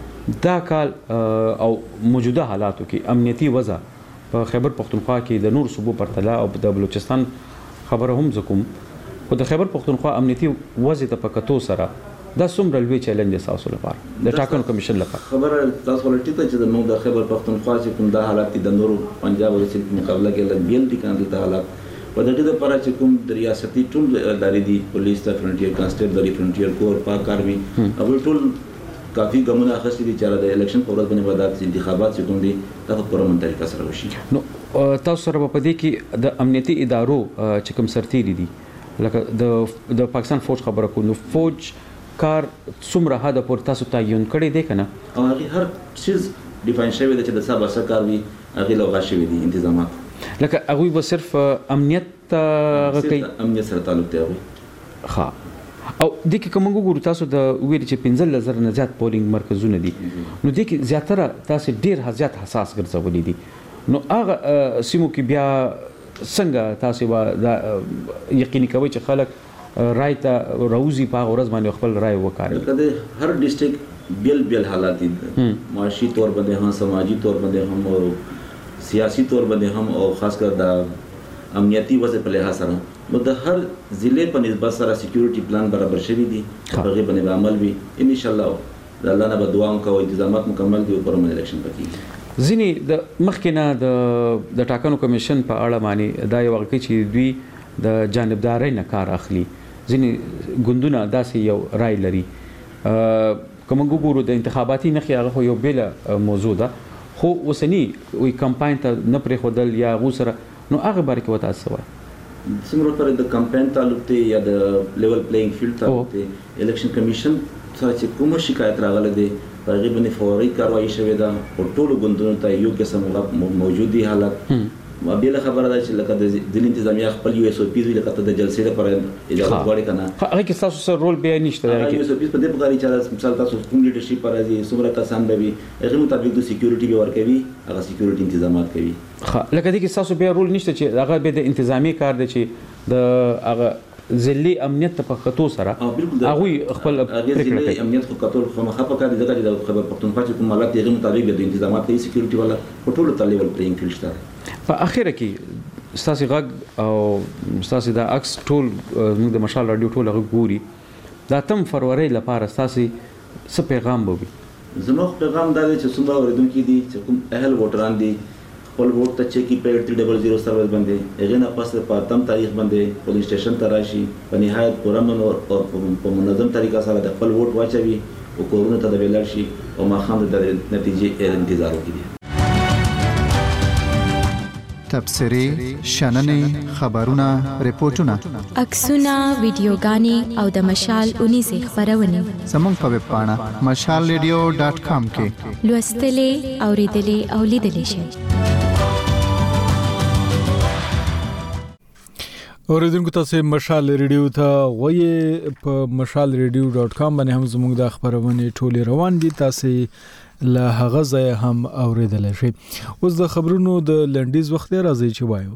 دا کال او موجوده حالاتو کې امنیتي وضع په خیبر پختونخوا کې د نور صوبو پرتله او د بلوچستان خبره هم زکوم خو د خیبر پختونخوا امنیتي وضع ته پکتو سره دا څومره لوی چیلنج تاسو لپاره د ټاکنو کمیشن لپاره خبره تاسو ولټی ته چې نو د خیبر پختونخوا چې کوم د حالات د نورو پنجاب او سند مقابله کې لږ بیل دي کاندل د حالات په دغه لپاره چې کوم د ریاستي ټول ادارې دي پولیس د فرنټیر کانسټیبل د فرنټیر کور پاک آرمي هغه ټول کافي ګمونه اخستې دي چې د الیکشن په ورځ باندې ودات انتخابات چې کوم دي دا په پوره منطقه سره وشي. نو تاسو سره په دې کې د امنیتي ادارو چې کوم سرتیري دي لکه د د پاکستان فوج خبره کو نو فوج کار څومره حد پورې تاسو تعین کړی دی کنه او هغه هر چیز ډیفاین شوی دی چې د سبا سره کار وي هغه لوغه شوی دي تنظیمات لکه هغه به صرف امنیت غوښتي امنیت سره تعلق دی هغه ها او د کې کوم ګورو تاسو د ویل چې پنځه لزر نه زیات پولینګ مرکزونه دي نو د کې زیاتره تاسو ډیر زیات حساس ګرځولې دي نو هغه سیمو کې بیا څنګه تاسو به یقیني کوي چې خلک رائے ته روزي په ورځ باندې خپل رائے وکړي کله هر ډیسټریکټ بیل بیل حالات دي معاشي تور باندې هم سماجی تور باندې هم او سیاسي تور باندې هم او خاص کر د امنیتي وضع په لحاظ سره نو د هر ضلع په نسبت سره سکیورټي پلان برابر شوی دی هغه باندې عمل وي ان شاء الله د الله نه بدوام کوو تنظیمات مکمل دي او پرمن الیکشن پکې ځینی د مخکنه د د ټاکنو کمیشن په اړه معنی دا یو واقعي چې دوی د جانبداري نه کار اخلي ځینی ګوندونه داسې یو رائے لري کوم ګورو د انتخاباتي نخي هغه یو بل موضوع ده خو وسنی وی کمپاین ته نه پرې خودل یا غوسره نو هغه باره کې وتا څه وایي څومره پر د کمپاین تعلق دی یا د لیول پلیینګ فیلډ تعلق دی الیکشن کمیشن سره چې کوم شکایت راغله دی په هغه باندې فوري کاروایی شوې ده او ټول ګوندونو ته یو قسم موجودي حالت ما بیل خبره ده چې لکه د ځینې انتظامیه خپل یو اس او پی لکه د جلسې لپاره اجازه غواړي کنه هغه کې تاسو سره رول بیا نشته هغه یو اس او پی په دې بغاری چې مثال تاسو کوم لیډرشپ پر راځي څومره کسان به وي هغه مطابق د سکیورټي به ورکوي هغه سکیورټي تنظیمات کوي لکه دې کې تاسو بیا رول نشته چې هغه به د انتظامی کار دی چې د هغه ځلې امنیت په خطو سره هغه خپل ځلې امنیت خو کتل خو مخه په کار دي د خبر پښتونخوا چې کوم حالات یې مطابق د انتظامات کوي سکیورټي والا په ټولو ته لیول پلیینګ فیلډ شته په اخر کې ستاسو غږ او ستاسو د اکس ټول موږ د مشال رادیو ټول غږ ګوري دا تم فروری لپاره ستاسو څه پیغام وي زموږ پیغام دا دی چې څومره اوریدونکو دي چې کوم اهل ووټران دي خپل ووټ ته چکی په تین صفر صفر سروس باندې هغه نه پس په تم تاریخ باندې پولیس سټیشن ته راشي په نهایت پرامن او په منظم طریقه سره د خپل ووټ واچوي او کورونه ته د ویلر شي او ما خام د نتیجې انتظار وکړي تبصری شننې خبرونه ریپورتونه عکسونه ویډیوګانې او د مشال اونیزه خبرونه زموږ په ویب پاڼه مشال ریډیو ډاټ کام کې لوستلې اوریدلې او لیدلې شئ. اوریدونکو تاسو مشال ریډیو ته غوي په مشال ریډیو ډاټ کام باندې هم زموږ د خبرونه ټوله روان دي تاسو له هغه ځای هم اوریدل شي. اوس د خبرونو د لنډیز وخت راځي چې وایو.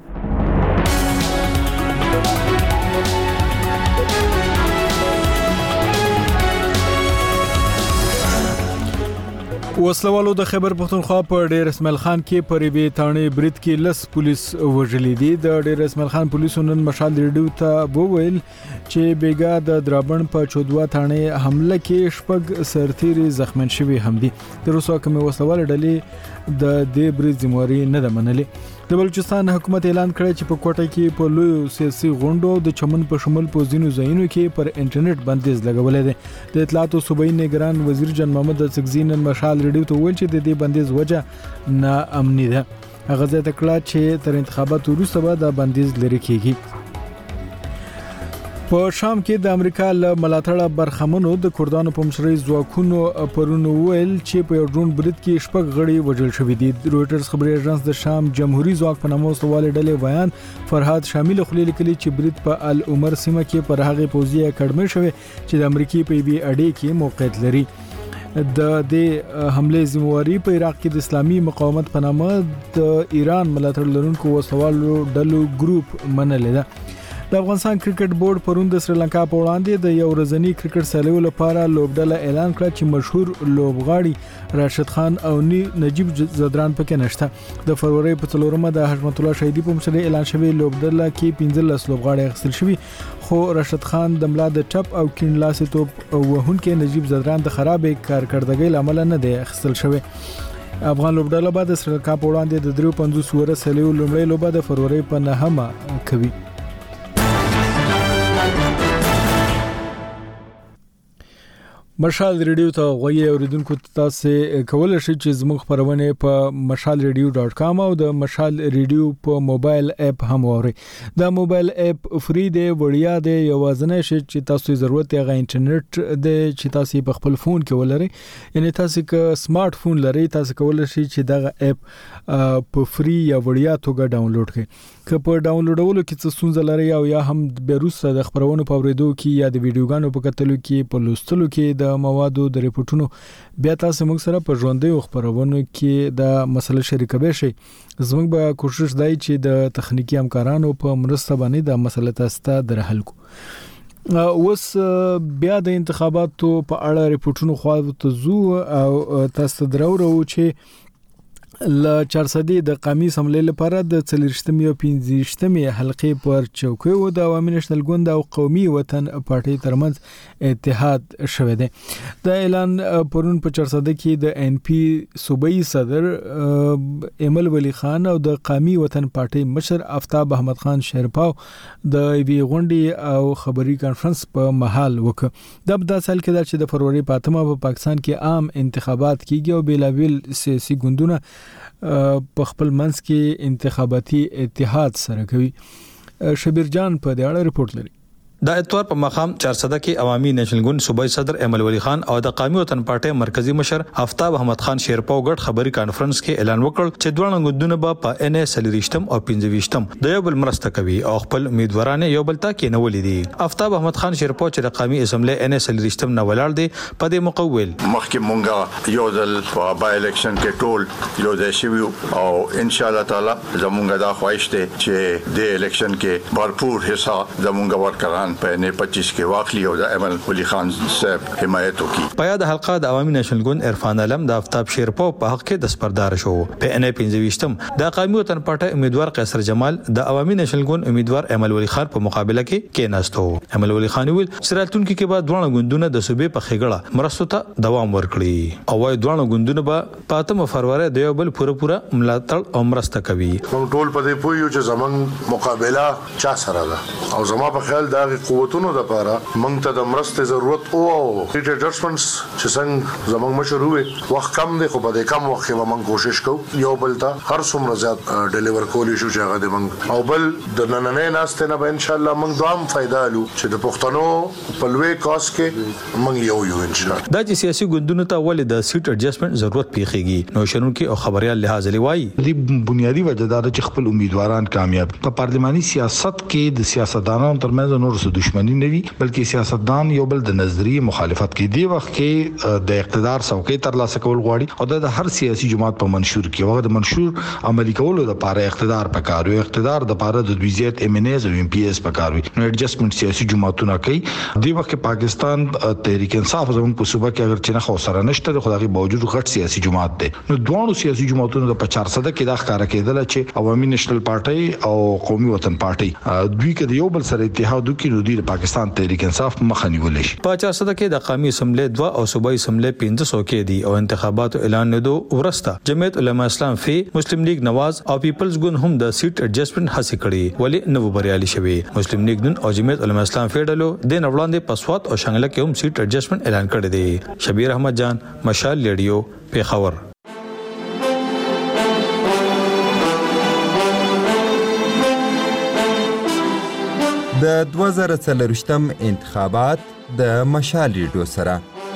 وسلوالو د خیبر پختونخوا په ډیر اسماعیل خان کې پریوي تانې برید کې لس پولیس وژلي دي. د ډیر اسماعیل خان پولیسو نن مشال ریډیو ته وویل چې بیګا د درابن په چودوا تانې حمله کې شپږ سرتیري زخمن شوي هم دي. تر اوسه کوم وسلوال ډلې د دې برید ذمہواری نه ده منلې. د بلوچستان حکومت اعلان کړی چې په کوټه کې په لوی سیاسي غونډو د چمن په شمول په ځینو ځایونو کې پر انټرنیټ بندیز لګولې ده. د اطلاعات او صوبایي نگران وزیر جان محمد سکزین مشال ریډیو ته ویل چې د دې بندیز وجه نا امني ده. هغه ځای ته کړه چې تر انتخاباتو وروسته به د بندیز لري کیږي. په شام کې د امریکا له ملاتړه برخمنو د کردانو په مشرۍ ځواکونو پرونو ویل چې په یو ډرون برید کې شپږ غړي وژل شوي دي. رويټرز خبري اژانس د شام جمهوریت ځواک په نامه وسلواله ډلې بیان فرهاد شامل خلیل لیکلي چې برید په العمر سیمه کې پر هغه پوځي اکیډمي شوی چې د امریکای په بي اډي کې موقعیت لري. د دې حمله ذمہواری په عراق کې د اسلامي مقاومت په نامه د ایران ملاتړ لرونکو وسوالو ډلو ګروپ منلې ده. د افغانستان کرکټ بورډ پرون د سریلانکا په وړاندې د یو ورځنی کرکټ سیالیو لپاره لوبډله اعلان کړ چې مشهور لوبغاړي راشد خان او نجیب زدران پکې نشته. د فروری په څلورمه د حشمت الله شهیدی په مشرۍ اعلان شوی لوبډله کې پنځلس لوبغاړي اخیستل شوي، خو راشد خان د ملا د ټپ او کین لاسي توپ وهونکې نجیب زدران د خرابې کارکړدګۍ لامل نه دی اخیستل شوی. افغان لوبډله بعد د سریلانکا په وړاندې د درې پنځوس ورځې سیالیو لومړی لوبه د فروری په نهمه کوي. مشال ریډیو ته غوږی اوریدونکو تاسو کولای شئ چې زموږ خبرونه په مشال ریډیو ډاټ کام او د مشال ریډیو په موبایل اپ هم اورئ. دا موبایل اپ فری دی، وړیا دی، یوازینی شی چې تاسو ضرورت یې غا انټرنیټ دی چې تاسو په خپل فون کې ولرئ. یعنی تاسو که سمارټ فون لرئ تاسو کولای شئ چې دا اپ په فری یا وړیا توګه ډاونلوډ کړئ. که په ډاونلوډولو کې څه ستونزه لري او یا هم بیروسه د خبرونو په اوریدو کې یا د ویډیوګانو په کتلو کې په لوستلو کې د موادو د ریپورتونو بیا تاسو موږ سره په ژوندۍ خبرونو کې د مسله شریکوي شي. زموږ به کوشش دی چې د تخنیکی همکارانو په مرسته باندې د مسله تاسو ته درحل کو. اوس بیا د انتخاباتو په اړه ریپورتونو خو ته زو او تاسو درورو چې ل چارصدي د قومي سملې لپاره د څلورشتمې او پنځشتمې حلقې پر چوکۍ او د عوامي نېشنل ګوند او قومي وطن پارټي ترمنځ اتحاد شوه دی. د اعلان پرون په چارصدي کې د ان پی صوبایي صدر ایمل ولی خان او د قومي وطن پارټي مشر آفتاب احمد خان شیرپاو د وی غونډې او خبري کانفرنس په محل وک. د بدا سال کې چې د فروری په اتمه په پاکستان کې عام انتخابات کیږي او بیلابل سیاسي ګوندونه په خپل منځ کې انتخاباتي اتحاد سره کوي. شبیر جان په دې اړه ریپورت لري. د اتوار په مقام چارصده کې عوامي نېشنل ګوند صوبایي صدر ایمل ولی خان او د قومي وطن پارټي مرکزی مشر آفتاب احمد خان شیرپاو ګډ خبري کانفرنس کې اعلان وکړ چې دوه ګوندونه به په ان اس لریشتم او پنځويشتم د یو بل مرسته کوي او خپل امیدوارانه یو بل ته کې نولې دي. آفتاب احمد خان شیرپاو چې د قومي اسمبلی ان اس لریشتم نه ولاړ دي په دې مقول مخکې مونږه یو ځل په بای الیکشن کې ټول یو ځای شوی او ان شاء الله تعالی زمونږ دا خواهش ده چې د الیکشن کې بھرپور حصہ زمونږ ورکران په نه پچیس کې واخلي او د ایمل ولی خان صاحب حمایت وکړي. په یاد حلقه د عوامي نېشنل ګوند عرفان علم د آفتاب شیرپاو په حق کې د سپردار شو. په ان پنځويشتم د قومي وطن پارټي امیدوار قیصر جمال د عوامي نېشنل ګوند امیدوار ایمل ولی خان په مقابله کې کېناستو. ایمل ولی خان ویل سراتونکو کې بعد دوه ګوندونه د صوبې په خېګړه مرستو ته دوام ورکړي او وايي دوه ګوندونه به په اتمه فروری د یو بل پوره پوره ملاتړ او مرسته کوي. موږ ټول په دې پوهیو چې زمنګ مقابله چا سره ده او زما په خیال دا قوتونو د لپاره موږ ته د مرستې ضرورت او ایډجسټمنټس چې څنګه زموږ مشروع وخت کم دی خو په دې کم وخت کې موږ کوشش کوو یو بل ته هر څومره زیات ډیلیور کولی شو چې هغه د موږ او بل د نننې ناسته نه به ان شاء الله موږ دوام فائدہ لو چې د پښتنو په لوی کاس کې موږ یو یو ان شاء الله. دا چې سیاسي ګوندونو ته ولې د سیټ ایډجسټمنټ ضرورت پیښیږي نو شنونکو او خبريال لحاظ لوي د بنیادی وجه دا چې خپل امیدواران کامیاب په پارلماني سیاست کې د سیاستدانانو ترمنځ نور سره دښمنی نه وي بلکې سیاستدان یو بل د نظریه مخالفت کوي دی وخت کې د اقتدار څوکۍ تر لاسه کول غواړي او د هر سیاسي جماعت په منشور کې وغه د منشور عملي کولو لپاره اقتدار پکار وي اقتدار د لپاره د دوی زیات ام ان ایز او ام پی ایس پکار وي نو ایڈجسټمنټ سیاسي جماعتونه کوي دی وخت کې پاکستان تحریک انصاف زموږ په صوبه کې اگر چې نه خو سره نشته خو دغه باوجود غټ سیاسي جماعت دی نو دوه سیاسي جماعتونو د پچار صد کې د ښکارا کېدل چې عوامي نېشنل پارټي او قومي وطن پارټي دوی کې یو بل سره اتحاد وکړي نو د پاکستان تحریک انصاف مخه نیول شي په پچار صد کې د قومي اسمبلی دوه او صوبایي اسمبلی پنځه سو کې دي او انتخاباتو اعلان نه دو ورسته جمعیت علماء اسلام فی مسلم لیگ نواز او پیپلز ګوند هم د سیټ ایڈجسټمنټ حاصل کړي ولی نو بریالي شوی مسلم لیگ نن او جمعیت علماء اسلام فیډلو د نوړاندې پسوات او شنګله کې هم سیټ ایڈجسټمنټ اعلان کړی دی شبیر احمد جان مشال ریډیو پیښور د دوه زره څلرویشتم انتخابات د مشال ریډیو سره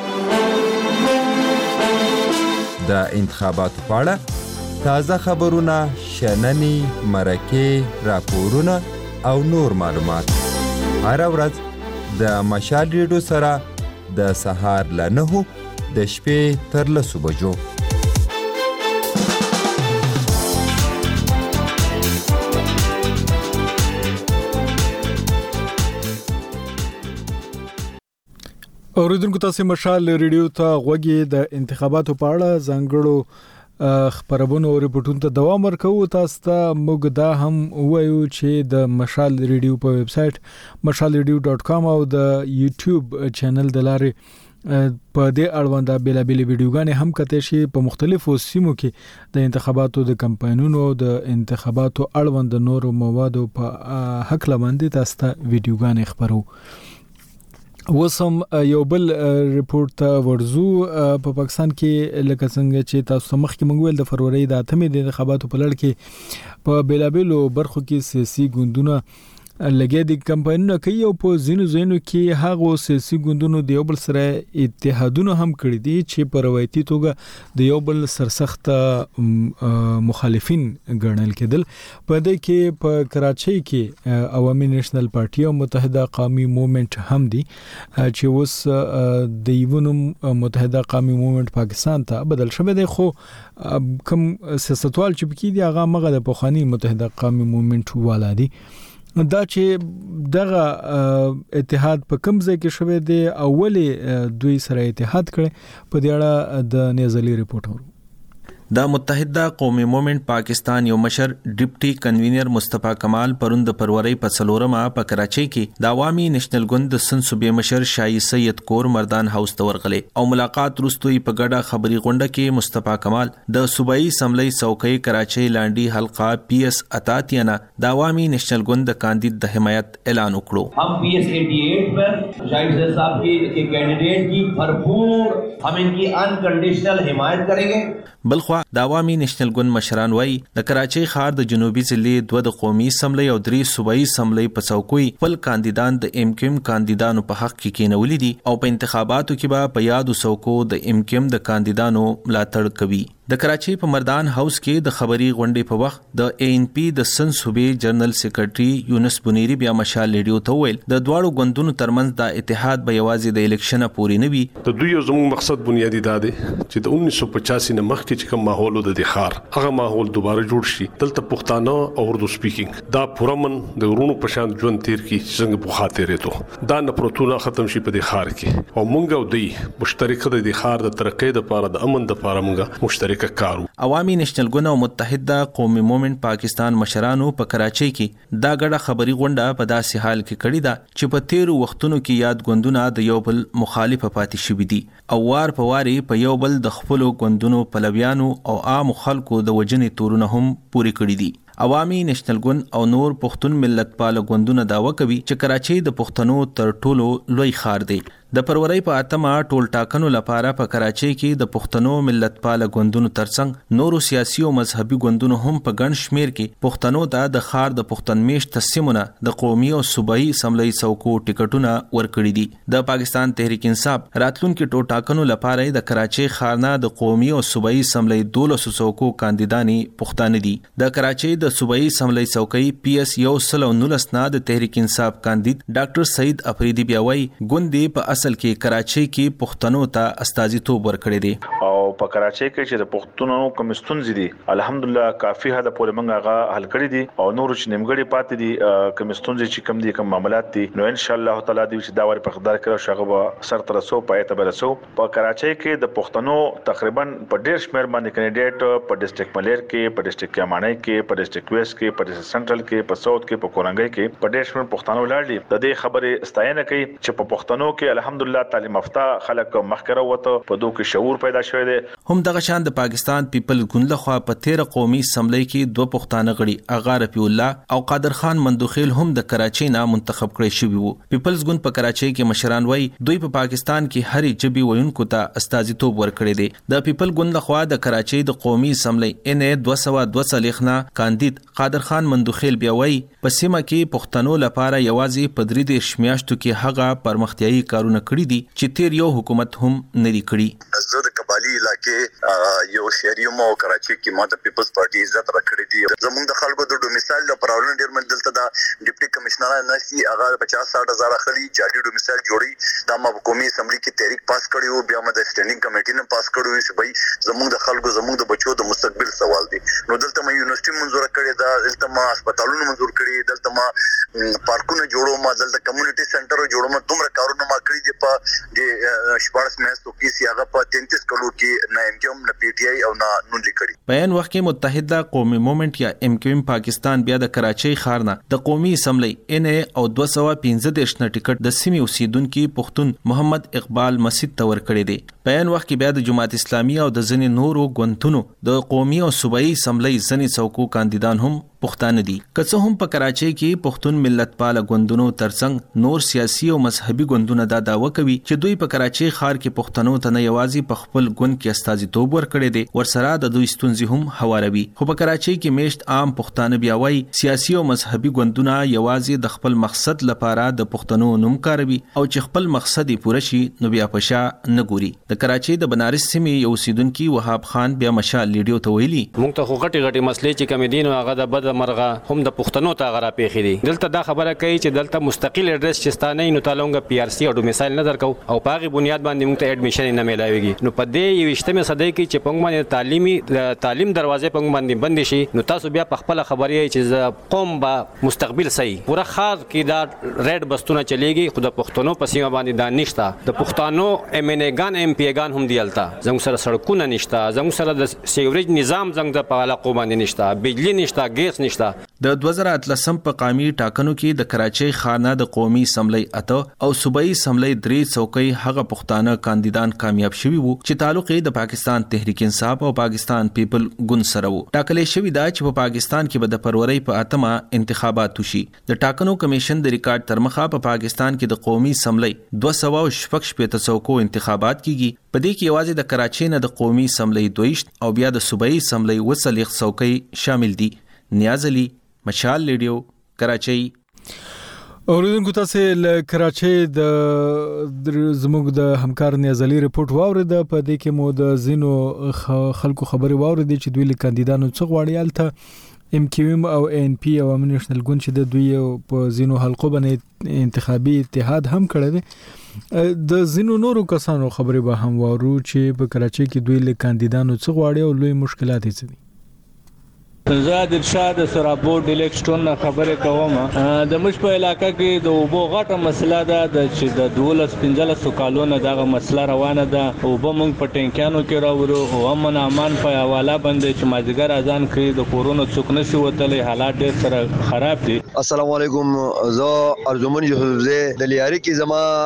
د انتخاباتو په اړه تازه خبرونه شننې مرکې راپورونه او نور معلومات هر ورځ د مشال ریډیو سره د سهار له نهو د شپې تر لسو بجو اوریدونکو تاسو مشال ریډیو ته غوږی د انتخاباتو په اړه ځانګړو خبرونه او ریپورتونو ته دوام ورکوو تاسو ته موږ دا هم وایو چې د مشال ریډیو په ویب سټ مشال ریډیو ډاٹ کام او د یوټیوب چینل د لارې په دې اړوند بیلابېل ویډیوګانې هم کته شي په مختلفو سیمو کې د انتخاباتو د کمپاینونو د انتخاباتو اړوند نور موادو په حق لمندې تاسو ته ویډیوګانې خبرو وسم یو بل ریپورت ته ورزو په پاکستان کې لکه څنګه چې تاسو مخکې موږ ول د فروری د اتمې د انتخاباتو په لړ کې په بیلابېلو برخو کې سیاسي ګوندونه لګي د کمپاینونو کوي او په زینو زینو کې هغه سیاسي ګوندونو د یو بل سره اتحادونه هم کړی دي چې په روایتي توګه د یو بل سرسخت مخالفین ګڼل کېدل په دې کې په کراچۍ کې عوامي نېشنل پارټي او متحده قومي موومېنټ هم دي چې اوس د یونم متحده قومي موومېنټ پاکستان ته بدل شوی دی خو کوم سیاستوال چې پکې دي هغه مغه د پخوانی متحده قومي موومېنټ والا دي دا چې دغه اتحاد په کوم ځای کې شوی دی اولي دوی سره اتحاد کړي په دې اړه د نیازلي ریپورت ورو د متحده قومي موومېنټ پاکستان یو مشر ډیپټي کنوینر مصطفی کمال پروند پروري په څلورمه په کراچۍ کې د عوامي نېشنل ګوند سن صوبې مشر شاهي سید کور مردان هاوس ته ورغلې او ملاقات وروسته په ګډه خبري غونډه کې مصطفی کمال د صوبایي سملې څوکۍ کراچۍ لانډي حلقه پی اس اتاتیانا د عوامي نېشنل ګوند د کاندید د حمایت اعلان وکړو हम पी एस अठासी पर शाहिद साहब के कैंडिडेट की भरपूर हम इनकी अनकंडीशनल हिमायत करेंगे بلخوا د عوامي نېشنل ګوند مشران وایي د کراچۍ ښار د جنوبي ضلع دوه د قومي سملې او درې صوبایي سملې په څوکۍ خپل کاندیدان د ام کیو ایم کاندیدانو په حق کې کېنولي دي او په انتخاباتو کې به په یادو څوکو د ام کیو ایم د کاندیدانو ملاتړ کوي د کراچۍ په مردان هاوس کې د خبري غونډې په وخت د اے ان پی د سن صوبې جنرال سیکریټري یونس بنيري بیا مشال ریډیو ته ویل د دواړو ګوندونو ترمنځ د اتحاد به یوازې د الیکشن پورې نه وي د دوی زموږ مقصد بنیادی دا دی چې د انیس سو پچاسی نه مخکې چې کوم ماحول د ښار هغه ماحول دوباره جوړ شي دلته پښتانه او اردو سپیکینګ دا پرمن د ورونو په شان ژوند تیر کی څنګه په خاطر ته دا نفرتونه ختم شي په دې ښار کې او مونږ او دوی مشترک د دې ښار د ترقۍ لپاره د امن لپاره مونږ مشترک کارو عوامي نېشنل ګوند او متحده قومي موومېنټ پاکستان مشرانو په کراچۍ کې دا ګډه خبري غونډه په داسې حال کې کړې ده چې په تیرو وختونو کې یاد ګوندونه د یو بل مخالفه پاتې شوي دي او وار په واري په یو بل د خپل ګوندونو پلویانو او عام خلکو د وجنې تورونه هم پوری کړی دي عوامي نېشنل ګوند او نور پښتون ملت پال ګوندونه داوا کوي چې کراچۍ د پښتنو تر ټولو لوی ښار دی د فروری په اتمه ټول ټاکنو لپاره په کراچۍ کې د پښتنو ملتپال ګوندونو ترڅنګ نورو سیاسي او مذهبي ګوندونو هم په ګڼ شمیر کې پښتنو ته د خار د پښتنمیش تقسیمونه د قومي او صوبایي اسمبلی څوکو ټیکټونه ورکړي دي. د پاکستان تحریک انصاف راتلونکي ټول ټاکنو لپاره د کراچۍ خارنه د قومي او صوبایي اسمبلی دولس څوکو کاندیدانی پښتانه دي. د کراچۍ د صوبایي اسمبلی څوکۍ پی اس یو سل او نولس نه د تحریک انصاف کاندید ډاکټر سعید افریدی بیاوي ګوندې په اصل کې کراچۍ کې پښتنو ته استازیتوب ورکړی دی او په کراچۍ کې چې د پښتنو کمیستون زدي الحمدلله کافي حد پورې موږ هغه حل کړی دي او نور چې نیمګړي پاتې دي کمیستون چې کم دي کوم معاملات دي نو ان شاء الله تعالی دې چې دا ور په خدای کړو شغه سر تر سو پای ته برسو. په کراچۍ کې د پښتنو تقریبا په ډېر شمیر باندې کینډیډیټ په ډیسټریکټ ملیر کې په ډیسټریکټ کیمانای کې په ډیسټریکټ ویست کې په ډیسټریکټ سنټرل کې په ساوث کې په کورنګي کې په ډېر شمیر پښتنو لاړ دي. د دې خبرې ستاینه کوي چې په پښتنو کې الحمدلله تعلیم یافته خلک مخکره وته په دوه کې شعور پیدا شوی دی. هم دغه شان د پاکستان پیپل ګوند لخوا په تیر قومي اسمبلی کې دوه پښتانه غړي اغا رفیع الله او قادر خان مندوخیل هم د کراچۍ نه منتخب کړي شوی وو. پیپلز ګوند په کراچۍ کې مشران وای دوی په پاکستان کې هرې جبي وینکو ته استازیتوب ورکړي دي. د پیپل ګوند لخوا د کراچۍ د قومي اسمبلی ان ای دوه سوه دوه څلوېښت نه کاندید قادر خان مندوخیل بیا وای په سیمه کې پښتنو لپاره یوازې په درې دیرش میاشتو کې هغه پرمختیایي کارونه کړي دي چې تیر یو حکومت هم نه دی کړی. زه د کبالي علاقې یو شهري مو کراچۍ کې ماته پیپلز پارټي عزت راکړي دي. زموږ د خلکو د ډومیسایل د پراولن ډیر من دلته د ډیپټي کمشنر نسی هغه پچاس ساټ هزار خلی جالي ډومیسایل جوړي دا ما قومي اسمبلی کې تحریک پاس کړی او بیا ما د سټینډینګ کمیټې نه پاس کړو چې بھائی زموږ د خلکو زموږ د بچو د مستقبل سوال دی. نو دلته ما یونیورسيټي منزور کړی دا دلته ما هسپتالونه منزور کړی دلته ما پارکونه جوړو ما دلته کمیونټي سنټر جوړو ما دومره کارونه ما کړی دي په د شپږ میاشتو کې چې هغه په تینتیس کلو کې نه ایم کیو نه پی ټی آی او نه نون لیکړي. په ان وخت کې متحده قومي موومېنټ یا ایم کیو ایم پاکستان بیا د کراچۍ خارنه د قومي اسمبلی ان ای او دوه سوه پنځه دیرش نه ټیکټ د سیمې اوسیدونکو پښتون محمد اقبال مسجد ته ورکړی دی. په ان وخت کې بیا د جماعت اسلامي او د ځینې نورو ګوندونو د قومي او صوبایي اسمبلی ځینې څوکو کاندیدان هم پښتانه دي. که څه هم په کراچۍ کې پښتون ملتپال ګوندونو ترڅنګ نور سیاسي او مذهبي ګوندونه دا دعوه کوي چې دوی په کراچۍ ښار کې پښتنو ته نه یوازې په خپل ګوند کې استازیتوب ورکړي دي ورسره د دوی ستونزې هم هواروي. خو په کراچۍ کې میشت عام پښتانه بیا وایي سیاسي او مذهبي ګوندونه یوازې د خپل مقصد لپاره د پښتنو نوم کاروي او چې خپل مقصد یې پوره شي نو بیا په شا نه ګوري. د کراچۍ د بنارس سیمې یو اوسیدونکي وهاب خان بیا مشال لیډیو ته ویلي موږ ته خو غټي غټي مسلې چې کوم دین او هغه د بد مرغه هم د پښتنو ته غره پیخي دي. دلته دا خبره کوي چې دلته مستقل اډرس چې ستانه نو تعلقه پی آر سی او ډومیسایل نه درکو او پاغي بنیاد باندې موږ ته اډمیشن نه ملایويږي. نو په دې یوشتمه صدې کې چې پنګ باندې تعلیمي تعلیم دروازې پنګ باندې بند شي نو تاسو بیا په خپل خبرې چې قوم به مستقبل صحیح پورا خاص کې دا ریډ بستونه چلیږي خو د پښتنو په سیمه باندې دا نشته. د پښتنو ایم ان ای ګان ایم پی ګان هم دیالتا زموږ سره سړکونه نشته زموږ سره د سیوریج نظام زموږ د په علاقو باندې نشته بجلی نشته ګیس نشته. د دوه زره اتلسم په قامي ټاکنو کې د کراچۍ خانه د قومي اسمبلی اته او صوبایي اسمبلی درې څوکۍ هغه پښتانه کاندیدان کامیاب شوي وو چې تعلق یې د پاکستان تحریک انصاف او پاکستان پیپل ګوند سره وو. ټاکلې شوی دا چې په پاکستان کې به د فروری په اتمه انتخابات وشي. د ټاکنو کمیشن د ریکارډ تر مخه په پاکستان کې د قومي اسمبلی دوه سوه شپږ شپېته څوکو انتخابات کیږي. په دې کې یوازې د کراچۍ نه د قومي اسمبلی دویشت او بیا د صوبایي اسمبلی اووه څلوېښت څوکۍ شامل دي. نیاز علي مشال لیډیو کراچۍ. اوریدونکو تاسو له کراچۍ د زموږ د همکار نیاز علي رپورت واورید. په دې کې مو د زینو خلکو خبري واورید چې دوی له کاندیدانو څخه غواړي الته ام کیو ایم او ان پی او نېشنل ګوند چې د دوی په زینو حلقو باندې انتخابي اتحاد هم کړی دی. د زینو نورو کسانو خبري به هم واورو چې په کراچۍ کې دوی له کاندیدانو څخه غواړي او لوی مشکلات یې دي. زه د ارشاد سرابورډ الیکشن خبره کوم. د مش په علاقې کې د اوبو غټه مسله ده د چې د دولس پنځلس کالونو دغه مسله روانه ده. اوبه موږ په ټینکانو کې راوړو او امن امان په حواله باندې چې مازیګر اذان کوي د کورونو څوک نشي وتلی حالات ډېر سره خراب دي. السلام علیکم. زه ارجمن یوسف زه د لیاري کې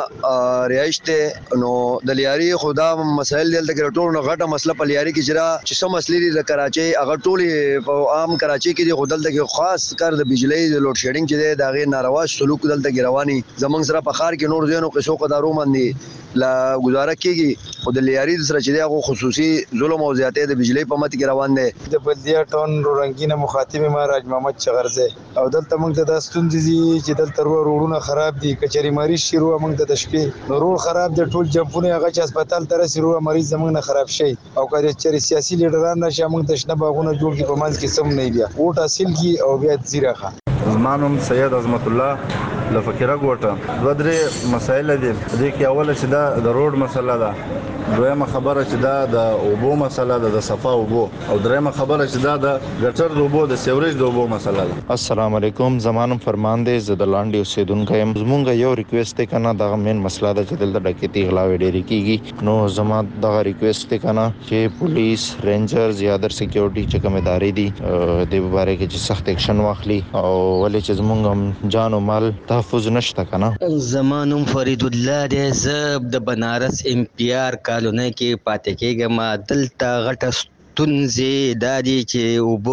زما رهائش ته نو د لیاري خدا مسائل دلته کې ټول نه غټه مسله په لیاري کې جرا چې سم مسلې دي د کراچي هغه ټول په عام کراچي کې دي خدل ته خاص کر د بجلی د لوډ شیډینګ چې دی دا غیر ناروا سلوک دلته کې رواني زمونږ سره په خار کې نور ځینو قصو قدارو باندې لا گزاره کیږي خو د لیاري سره چې دی هغه خصوصي ظلم او زیاتې د بجلی په مت کې روان دي. د بلدیا ټون رنگینه مخاطب ما راج محمد چغرزه او دلته موږ ته د ستونزې دي چې دلته روډونه خراب دي کچري مریض شروع موږ ته د شپې روډ خراب دي ټول جمپونه هغه چې هسپتال ته رسي روډ مریض زموږ نه خراب شي او کله چې سیاسي لیډران نشه موږ ته شنه باغونه جوړ کی په منځ کې سم نه بیا ووټ حاصل کی او بیا زیراخه. زمانم سید عظمت الله لفکره ګوټه دوه درې مسایل دي د کې اوله چې دا د روډ مسله ده دویمه خبره چې دا د اوبو مسله ده د صفا اوبو او دریمه خبره چې دا د ګټر د اوبو د سیوریج د اوبو مسله ده. السلام علیکم. زمانم فرمان دی زه د لاندې اوسیدونکو یم. زمونږ یو ریکوست دی کنه دغه مین مسله ده چې دلته ډکیتي غلاوې ډېرې کیږي نو زما دغه ریکوست دی کنه چې پولیس رینجرز یا ادر سکیورټي چې کوم ادارې دي د باره کې چې سخت اکشن واخلي او ولې چې زمونږ جان او مال تحفظ نشته کنه. زمانم فرید الله دی زه د بنارس ام پی آر کالونی کې پاتې کېږم. دلته غټه ستونزې دا دي چې اوبو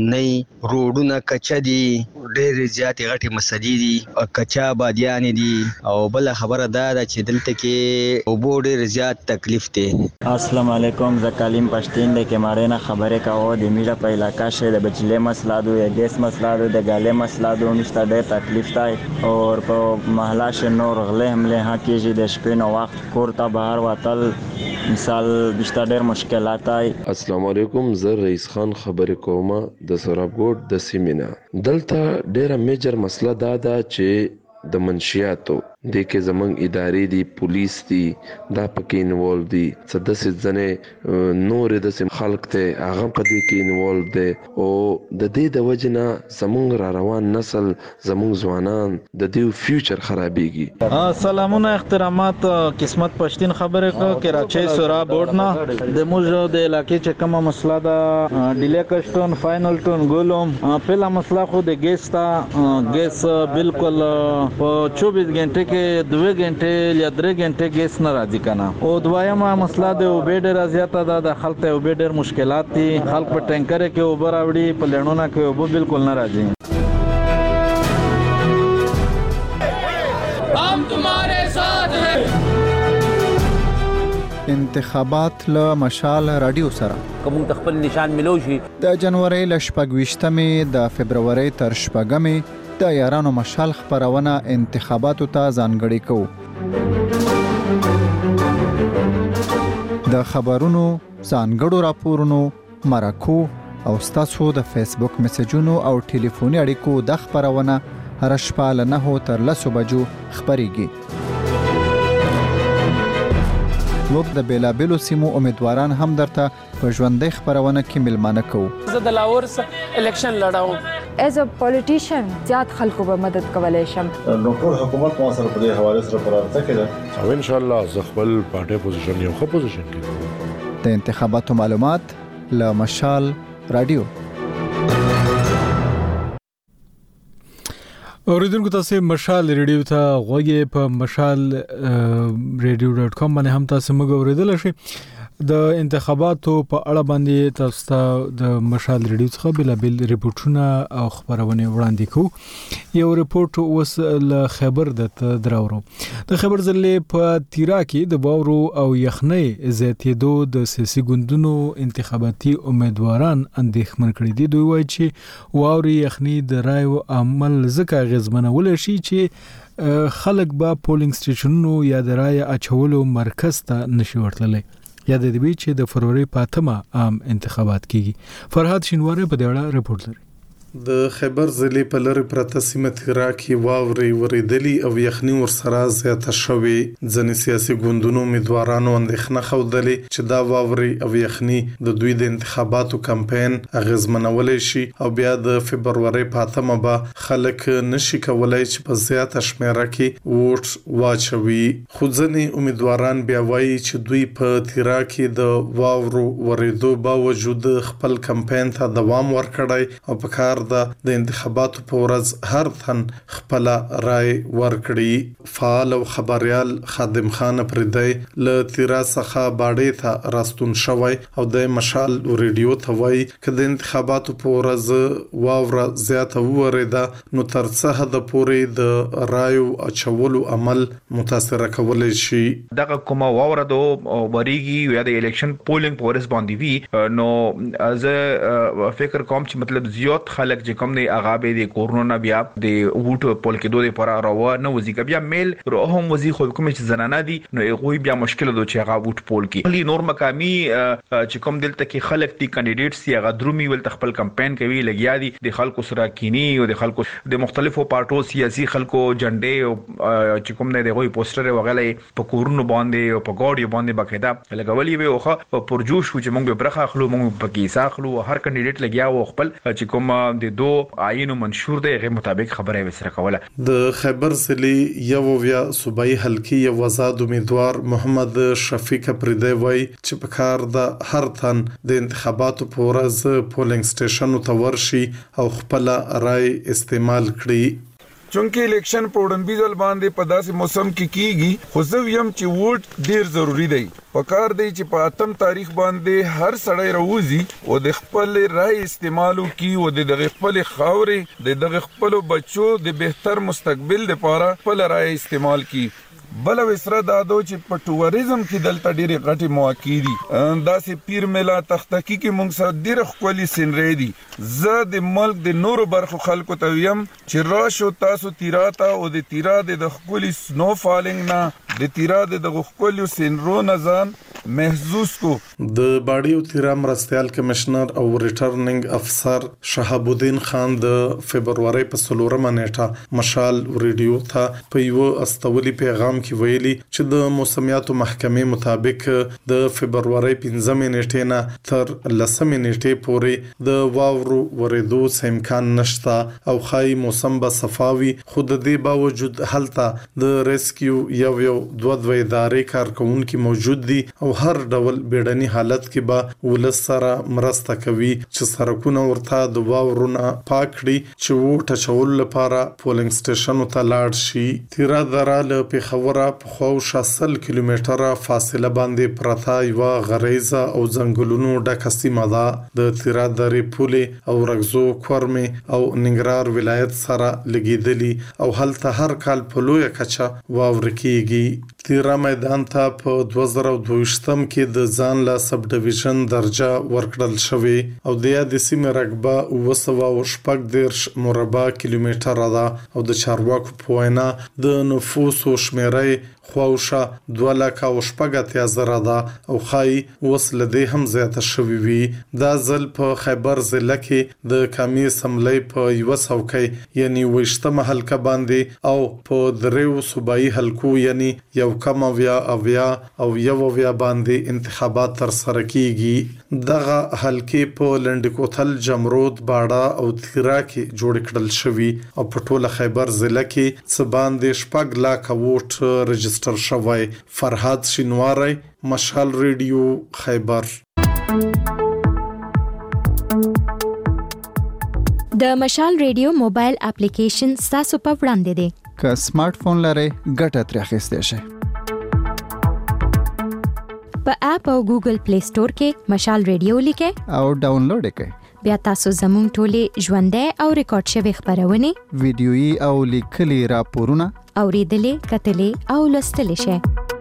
نه روډونه کچه دي ډېرې زیاتې غټې مسلې دي او کچا بادیانې دي او بل خبره دا ده چې دلته کې اوبو ډېر زیات تکلیف دی. السلام علیکم. زه کلیم پښتین د کمارې نه خبرې کوم. د میډه په علاقه کې د بجلی مسله دو یا ګیس مسله دو د ګالې مسله دو نشته ډېر تکلیف دی او په محله کې نور غلې حمله ها کېږي د شپې نو وخت کور ته بهر وتل مثال بشته ډېر مشکلات دی. السلام علیکم. زه رئیس خان خبرې کوم د سرابګوټ د سیمینا. دلته ډېره میجر مسله دا ده چې د منشیاتو د کې زمنګ ادارې دي پولیس دي دا پکې انوالو دي څه داسې ځنې نور داسې خلک ته هغه په دې کې انوالو دي او د دې د وجې نه زمونږ را روان نسل زمونږ ځوانان د دې فیوچر خرابېږي. سلامونه احترامات. قسمت پښتین خبرې کو کراچۍ سورا بورډ نه د موږ د علاقې چې کومه مسله ده ډیلیکشتون فاینل ټون ګولوم پهلا مسله خو د ګیس تا ګیس بالکل په چوبیس غنټه کې دوه غنټه یا درې غنټه ګیس نه راځي کنه او دویمه مسله د اوبې ډېر زیاته ده د خلک ته اوبې ډېر مشکلات دي خلک په ټینکر کې اوبه راوړي په لړونه کې اوبه بالکل نه راځي. हम तुम्हारे साथ हैं. انتخابات له مشال رادیو سره کوم خپل نشان ملو شي د جنوري ل شپږ د فبرवरी تر شپږمې د یارانو مشال خبرونه انتخاباتو ته ځانګړي کوو. د خبرونو ځانګړو راپورونو مرکو او ستاسو د فیسبوک میسجونو او ټلیفوني اړیکو د خبرونه هر شپه له نه تر لسو بجو خبريږي. وګ د بیلابلو سیمو امیدواران هم درته په ژوندۍ خبرونه کې ملمانه کوو. زه د لاهور الیکشن لړاوم. ایز ا پولیټیشن زیات خلکو به مدد کولای شم. نو ټول حکومت مو سره په دې حواله سره پرارته کړه او ان شاء الله زه خپل پارټي پوزیشن یو ښه پوزیشن کې. د انتخاباتو معلومات له مشال رادیو. اوریدونکو تاسو مشال ریډیو ته غوږی په مشال ریډیو ډاټ کام باندې هم تاسو موږ اوریدل شئ. د انتخاباتو په اړه باندې تاسو ته د مشال ریډیو څخه بلابل ریپورتونه او خبرونه وړاندې کوو. یو ریپورت اوس له خبر د دراورو د خبر ځلې په تیرا کې د باورو او یخنۍ زیاتېدو د سیاسي ګوندونو انتخاباتي امیدواران اندېښمن کړي دي. دوی وایي چې واوري یخنۍ د رایو عمل ځکه غزمنول شي چې خلک به پولینګ سټیشنونو یا د رای اچولو مرکز ته نشي ورتللی. یا د دې چې د فروری پاتمه عام انتخابات کیږي. فرهاد شینواری په دې اړه رپورت لري. د خیبر ضلع په لری پرته سیمه تیرا کې واوري وریدلی او یخني ورسره زیاته شوې. ځنې سیاسي ګوندونو امیدوارانو اندېښنه ښودلې چې دا واوري او یخني د دوی د انتخاباتو کمپاین اغیزمنولی شي او بیا د فبرवरी پاتمه به خلک نشي کولای چې په زیاته شمیره کې ووټ واچوي. خو ځنې امیدواران بیا وایي چې دوی په تیرا کې د واورو وریدو باوجود خپل کمپاین ته دوام ورکړی او په کار پکار ده د انتخاباتو په ورځ هر تن خپل رائے ورکړي. فعال او خبريال خادم خان پردی له تیرا څخه باډې ته راستون شوی او د مشال ریډیو ته وای ک د انتخاباتو په ورځ واوره زیاته وریده نو تر څه حد پورې د رایو اچولو عمل متاثر کولای شي. دغه کومه واوره دو وریږي یا د الیکشن پولینګ په ورځ باندې وی نو از فکر کوم چې مطلب زیات خلک چې کوم نه اغا به د کورونا بیا د ووټ پول کې دوه لپاره راو نه وزي بیا میل روهم وزي خو کوم چې زنانه دي نو هغه بیا مشکل دوه چې اغا ووټ پول کې خلی نور مقامي چې کوم دلته کې خلک دي کینډیډیټس یې اغا درومي ول خپل کمپاین کوي لګیا دي د خلکو سره کینی او د خلکو د مختلفو پارټو سیاسي خلکو جنډې او چې کوم نه دغه پوسټر وغلې په کورونو باندې او په ګاډي باندې باقاعده لګولې وي اوخه پرجوش چې موږ به برخه اخلو موږ په کې ساخلو هر کینډیډیټ لګیا او خپل چې کوم د دوه عینو منشور دی غیر مطابق خبره وسره کوله. د خیبر ضلع یو ویا صوبایي حلقې یو آزاد امیدوار محمد شفیق پردی وای چې په کار د هر تن د انتخاباتو په ورځ پولینګ سټیشن ته ورشي او خپل رائے استعمال کړي. چونکه الیکشن په وړاندې ځل باندې په داسې موسم کې کیږي خو زه ویم چې ووټ ډیر ضروری دی. پکار دی چې په اتم تاریخ باندې هر سړی راوځي او د خپل رائے استعمالو کی او د خپل خاورې د دغه خپل بچو د بهتر مستقبل لپاره خپل رائے استعمال کی. بل وسره دادو چې په ټوریزم کې دلته ډېری غټي مواقع دي داسې پیر میلا تختکی کې موږ سره ډېر خولي سینری دي. زه د ملک د نورو برخو خلکو ته ویم چې راشو تاسو تیراتا او د تیرا د خولي سنو فالینګ نه د تیرا د خولي سینرو نزان محسوس کو. د باډي او تیرا مرستيال کمشنر او ریټرننګ افسر شهاب الدین خان د فبرवरी په څلورمه نیټه مشال ریډیو ته په یو استولي پیغام کې ویلي چې د موسمیاتو محکمې مطابق د فبرवरी پنځمه نیټې نه تر لسمه نیټې پورې د واورو ورېدو امکان نشته او خای موسم به صفاوي. خو د دې باوجود هلته د ریسکیو یو یو دوه دوه ادارې کارکونکو موجود دي او هر ډول بیړني حالت کې به ولس سره مرسته کوي چې سرکونه ورته د واورونه پاک کړي چې ووټ اچولو لپاره پولینګ سټیشن ته لاړ شي. تیرا دره له پیښوره په خوا شل کیلومتره فاصله باندې پرته یو غریزه او ځنګلونو ډکه سیمه ده. د تیرا درې پولې او رغزو کورمه او ننګرهار ولایت سره لګیدلی او هلته هر کال په لویه کچه واور کیږي. تیرا میدان ته په دوه زره دوه کې د ځان لا سب ډیویژن درجه ورکړل شوی او د یاد سیمه رقبه اوه سوه شپږ دېرش مربع کیلومتره ده او د چارواکو په وینا د نفوس او شمیرې خواوشه دوه لکه او شپږ اتیا زره ده او خای وصل دې هم زیاته شوی وي. دا ځل په خیبر ضلع کې د کامی سملې په یو څوکۍ یعنی وشتمه حلقه باندې او په دریو صوبایي حلقو یعنی یو کم اویا اویا او یو اویا باندې انتخابات تر سره کیږي. دغه حلقې په لنډکوتل جمرود باډا او تیرا کې جوړ کړل شوی او په ټوله خیبر ضلع کې څه باندې شپږ لکه ووټ رجستر شوی. فرهاد شینواری مشال ریډیو خیبر. د مشال ریډیو موبایل اپلیکیشن تاسو په وړاندې دی. که سمارټ فون لرئ ګټه ترې اخیستی شئ. په اپ او ګوګل پلی سٹور کې مشال ریډیو لیکئ او ډاونلوډ کړئ. بیا تاسو زموږ ټولې ژوندۍ او ریکارډ شوی خبرونه ویډیويي او لیکلي راپورونه اوریدلې کتلې او لوستلې شئ.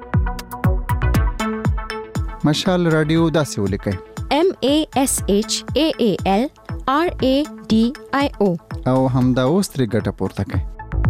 مشال رادیو داسې ولیکئ M A S H A A L R A D I O او همدا اوس ترې ګټه پورته کړئ.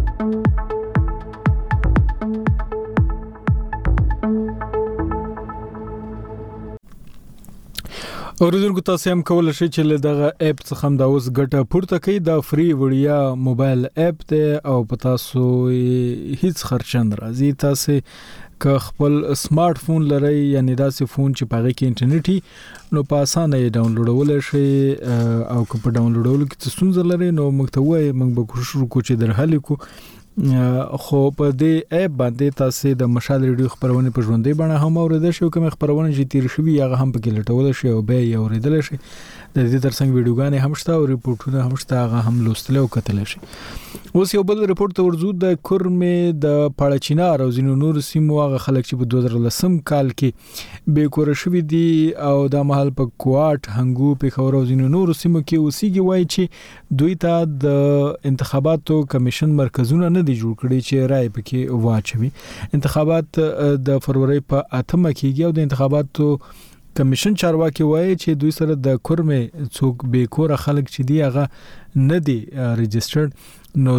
اوریدونکو تاسو هم کولای شئ چې له دغه اپ څخه هم دا اوس ګټه پورته کړئ. دا فری وړیا موبایل اپ دی او په تاسو هیڅ خرچ نه راځي. تاسو که خپل سمارټ فون لرئ یعنی داسې فون چې په هغه کې انټرنیټي نو په اسانه یې ډاونلوډول شي او که په ډاونلوډولو کې څه ستونزه لرئ نو موږ ته وایي موږ به کوشش وکړو چې درحل کو خو په دې اپ باندې تاسو د مشال ریډیو خبرونه په ژوندۍ بڼه هم اوریدل شئ کوم خبرونه چې تیر شوي هغه هم پکې لټول شي او به یې اوریدل شي د دې ترڅنګ ویډیوګانې هم شته او ریپورتونه هم شته هغه هم لوستل او کتل شي. اوس یو بل ریپورت ته ورځو د کورمې د پاړچینار او ځینو نور سیمو هغه خلک چې په دوه زره لسم کال کې به کور شوي دي او د محل په کوات هنګو په خور او ځینو نور سیمو کې اوسېږي وایي چې دوی ته د انتخاباتو کمیشن مرکزونه نه دي جوړ کړي چې رائے پکې واچوي. انتخابات د فروری په اتمه کېږي او د انتخاباتو کمیشن چارواکي وایي چې دوی سره د کورمې څوک به کور خلک چې دی هغه نه دي ريجسترډ نو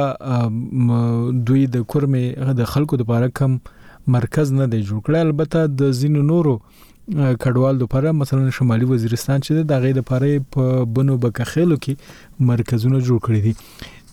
ځکه دوی د کورمې د خلکو لپاره کم مرکز نه دی جوړ کړی. البته د زینو نورو کډوال لپاره مثلا شمالي وزیرستان چې د غې لپاره په بنو بکخېلو کې مرکزونه جوړ کړی دي.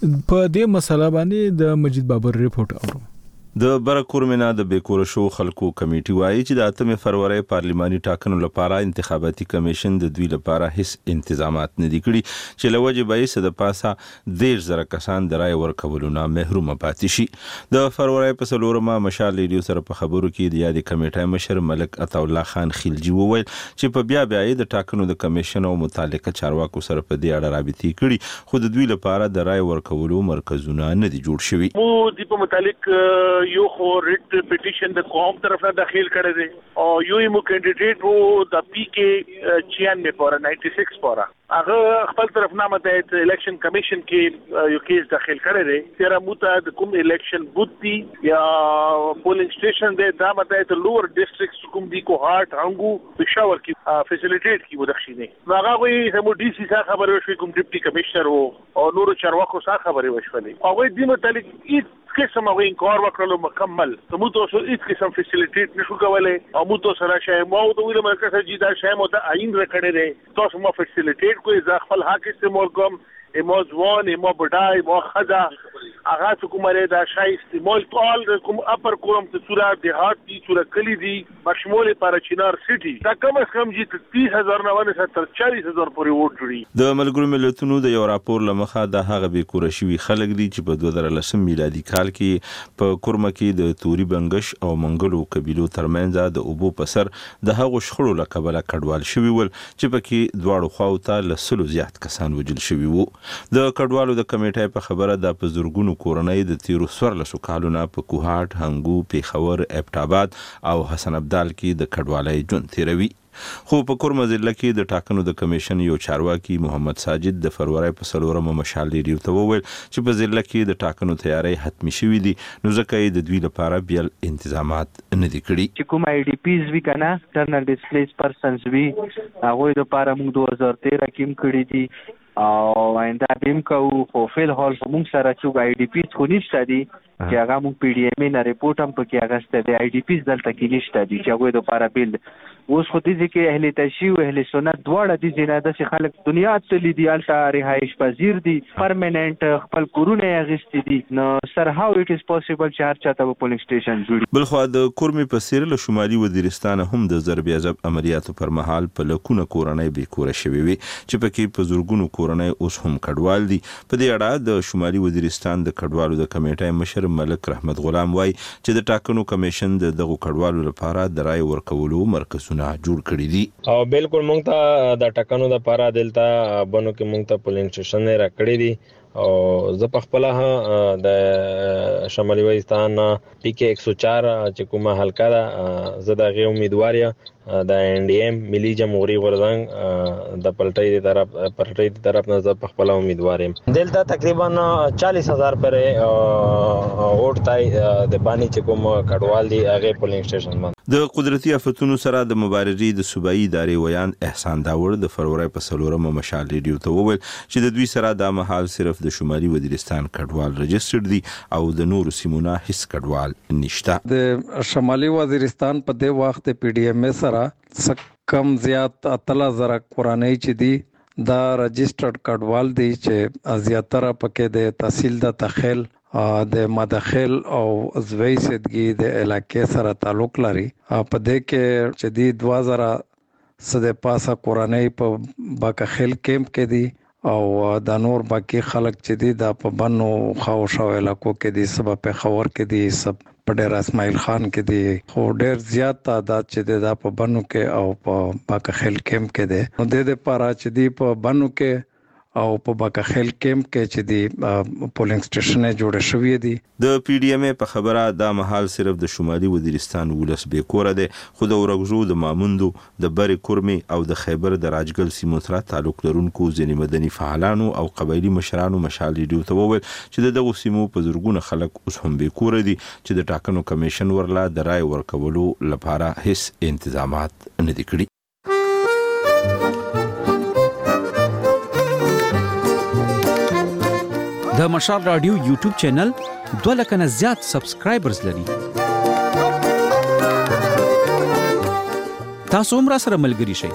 په دې مسله باندې د مجید بابر ریپورت اورو. د برکورمنا د بیکور شو خلکو کمیټي وایي چې د اتمه فروری پارلیماني ټاکنو لپاره انتخاباتي کمیشن د دوی لپاره هیڅ انتظامات نه دي کړي چې لوجه به سد پاسه ډیر زره کسان د رای ورکولونه محروم پاتې شي. د فروری په سلورمه مشال ریډیو سره په خبرو کې د یادې کمیټې مشر ملک عطا الله خان خلجی وویل چې په بیا بیا د ټاکنو د کمیشن او متعلقه چارواکو سره په دې اړه رابطې کړي خو د دوی لپاره د رای ورکولو مرکزونه نه دي جوړ شوي. مو د په متعلق یو خو ریټ پټیشن د قوم طرف نه داخل کړی دی او یو یو کینډیډیټ وو د پی کې چھیانوے پورا چھیانوے پورا هغه خپل طرف نه مته الیکشن کمیشن کې یو کیس داخل کړی دی چې راموته د کوم الیکشن بوت دی یا پولینګ سټیشن دی دا مته د لوور ډیسټریکټ کوم دی کو هارت هنګو پېښور کې فیسیلیټیټ کی ودښینه نو هغه وی هم ډي سي څخه خبرې وشوي کوم ډیپټي کمشنر وو او نورو چارواکو څخه خبرې وشولې هغه دې متعلق هیڅ قسم هغه انکار وکړلو مکمل نو موږ اوس هیڅ قسم فیسیلیټیټ نشو کولای او موږ سره شای مو د ویل مرکز چې دا شای مو د عین رکړې ده تاسو مو فیسیلیټیټ کوی ځ خپل حق استعمال کوم ایمو ځوان ایمو بډای ایمو خدا هغه حکومت دا شای استعمال ټول کوم اپر کوم ته صورت دیهات دي صورت کلی دي بشمول پارچینار سټي دا کم از کم چې تیس هزار نه ونه تر چالیس هزار پورې ووټ جوړي. د ملګرو ملتونو د یو راپور لمخه د هغه به کور شوي خلک دي چې په دوه زره لسم میلادي کال کې په کورمه کې د توري بنگش او منګلو قبيلو ترمنځ د اوبو پسر د هغو شخړو لقبله کډوال شوي ول چې پکې دواړو خواو ته لسلو زیات کسان وجل شوي وو. د کډوالو د کمیټې په خبره د پزورګونو کورنۍ د تیرو سورلسو کالونه په کوهاټ هنګو پیښور ابټاباد او حسن ابدال کې د کډوالۍ ژوند تیروي. خو په کورمه ضلع کې د ټاکنو د کمیشن یو چارواکي محمد ساجد د فروری په سلورمه مشال ریډیو ته وویل چې په ضلع کې د ټاکنو تیاری حتمی شوې دي نو ځکه یې د دوی لپاره بیل انتظامات نه دي کړي. چې کوم آی ډی پیز وی کنه انټرنل ډیسپلیس پرسنز وی هغه د لپاره موږ دوه هزار تیرہ کې کړی دي او آینده بیم کو خو فیل هال موږ سره چې آی ډی پیز خو نشته دي چې هغه موږ پی ډی ایم نه ریپورت هم پکې هغه ست دی آی ډی پیز دلته کې نشته دي چې هغه د لپاره بیل اوس خو دې کې اهل تشیع او اهل سنت دواړه دي چې نه د خلک دنیا ته لیدي الته رهایش پذیر دي پرمننت خپل کورونه اغستی دي نو سر هاو اټ از پوسیبل چې هر چاته په پولینګ سټیشن جوړي. بل خو د کورمې په سیر له شمالي وزیرستان هم د ضرب عذاب عملیاتو پر مهال په لکونه کورنۍ به کور شوي وي چې پکې په زورګونو کورنۍ اوس هم کډوال دي. په دې اړه د شمالي وزیرستان د کډوالو د کمیټې مشر ملک رحمت غلام وای چې د ټاکنو کمیشن د دغه کډوالو لپاره د رای ورکولو مرکزونه جوړ کړی دي. او بالکل مونږ ته د ټاکنو د لپاره دلته بنو کې مونږ ته پولینګ سټیشن را کړی دي او زه په خپل د شمالي وزیرستان پی کې ایک سو چار چې کومه حلقه ده زه د غي امیدوار یم د ان ډي ایم ملي جمهوریت غورځنګ د پلټۍ د طرف پلټۍ د طرف نه زه په خپل امیدوار یم. دلته تقریبا چالیس هزار پر ووټ تای د بانی چې کوم کډوال دي هغه پولینګ سټیشن باندې. د قدرتي آفتونو سره د مبارزې د صوبایي ادارې ویان احسان داور د فروری په سلورمه مشال ریډیو ته وویل چې د دوی سره د مهال صرف د شمالي وزیرستان کډوال رجستر دي او د نورو سیمونو هیڅ کډوال نشته. د شمالي وزیرستان په د وخت پی ډی ایم سره کم زیات اتلا زره کورنۍ چې دي دا رجسترډ کډوال دي چې زیاتره پکې د تحصیل د تخیل د مداخل او زوی سدګي د علاقې سره تعلق لري. په دې کې چې د دوه زره سده پاسه کورنۍ په باکخیل کیمپ کې دي او د نور باقي خلک چې دي د په بنو خاو شاو علاقو کې دي سبب په خبر کې دي سب په ډیر اسماعیل خان کې دي خو ډیر زیات تعداد چې د په بنو کې او په باکخیل کیمپ کې دي نو د دې پاره چې دي په بنو کې او په باکخیل کیمپ کې چې دی پولینګ سټیشن جوړ شوی دی. د پی ډی ایم ای په خبره دا محل صرف د شمالي وزیرستان ولس به کور دی خو د ورغزو د ماموندو د بری کورمي او د خیبر د راجګل سیمو سره تعلق لرونکو ځینې مدني فعالانو او قبایلی مشرانو مشال ریډیو ته وویل چې دغه سیمو په زورګونه خلک اوس هم به کور دي چې د ټاکنو کمیشن ورلا د رای ورکولو لپاره هیڅ انتظامات نه دي کړی. د مشال رادیو یوټیوب چینل دوه لک نه زیات سبسکرایبرز لري. تاسو هم را سره ملګري شئ.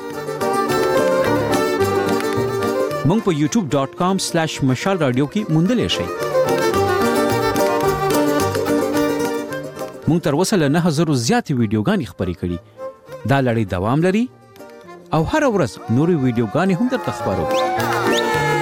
مونږ په یوټیوب ډاٹ کام سلیش مشال رادیو کې موندلی شئ. مونږ تر اوسه له نه هزارو زیاتې ویډیوګانې خپرې کړي. دا لړۍ دوام لري او هر ورځ نورې ویډیوګانې هم درته خپرو.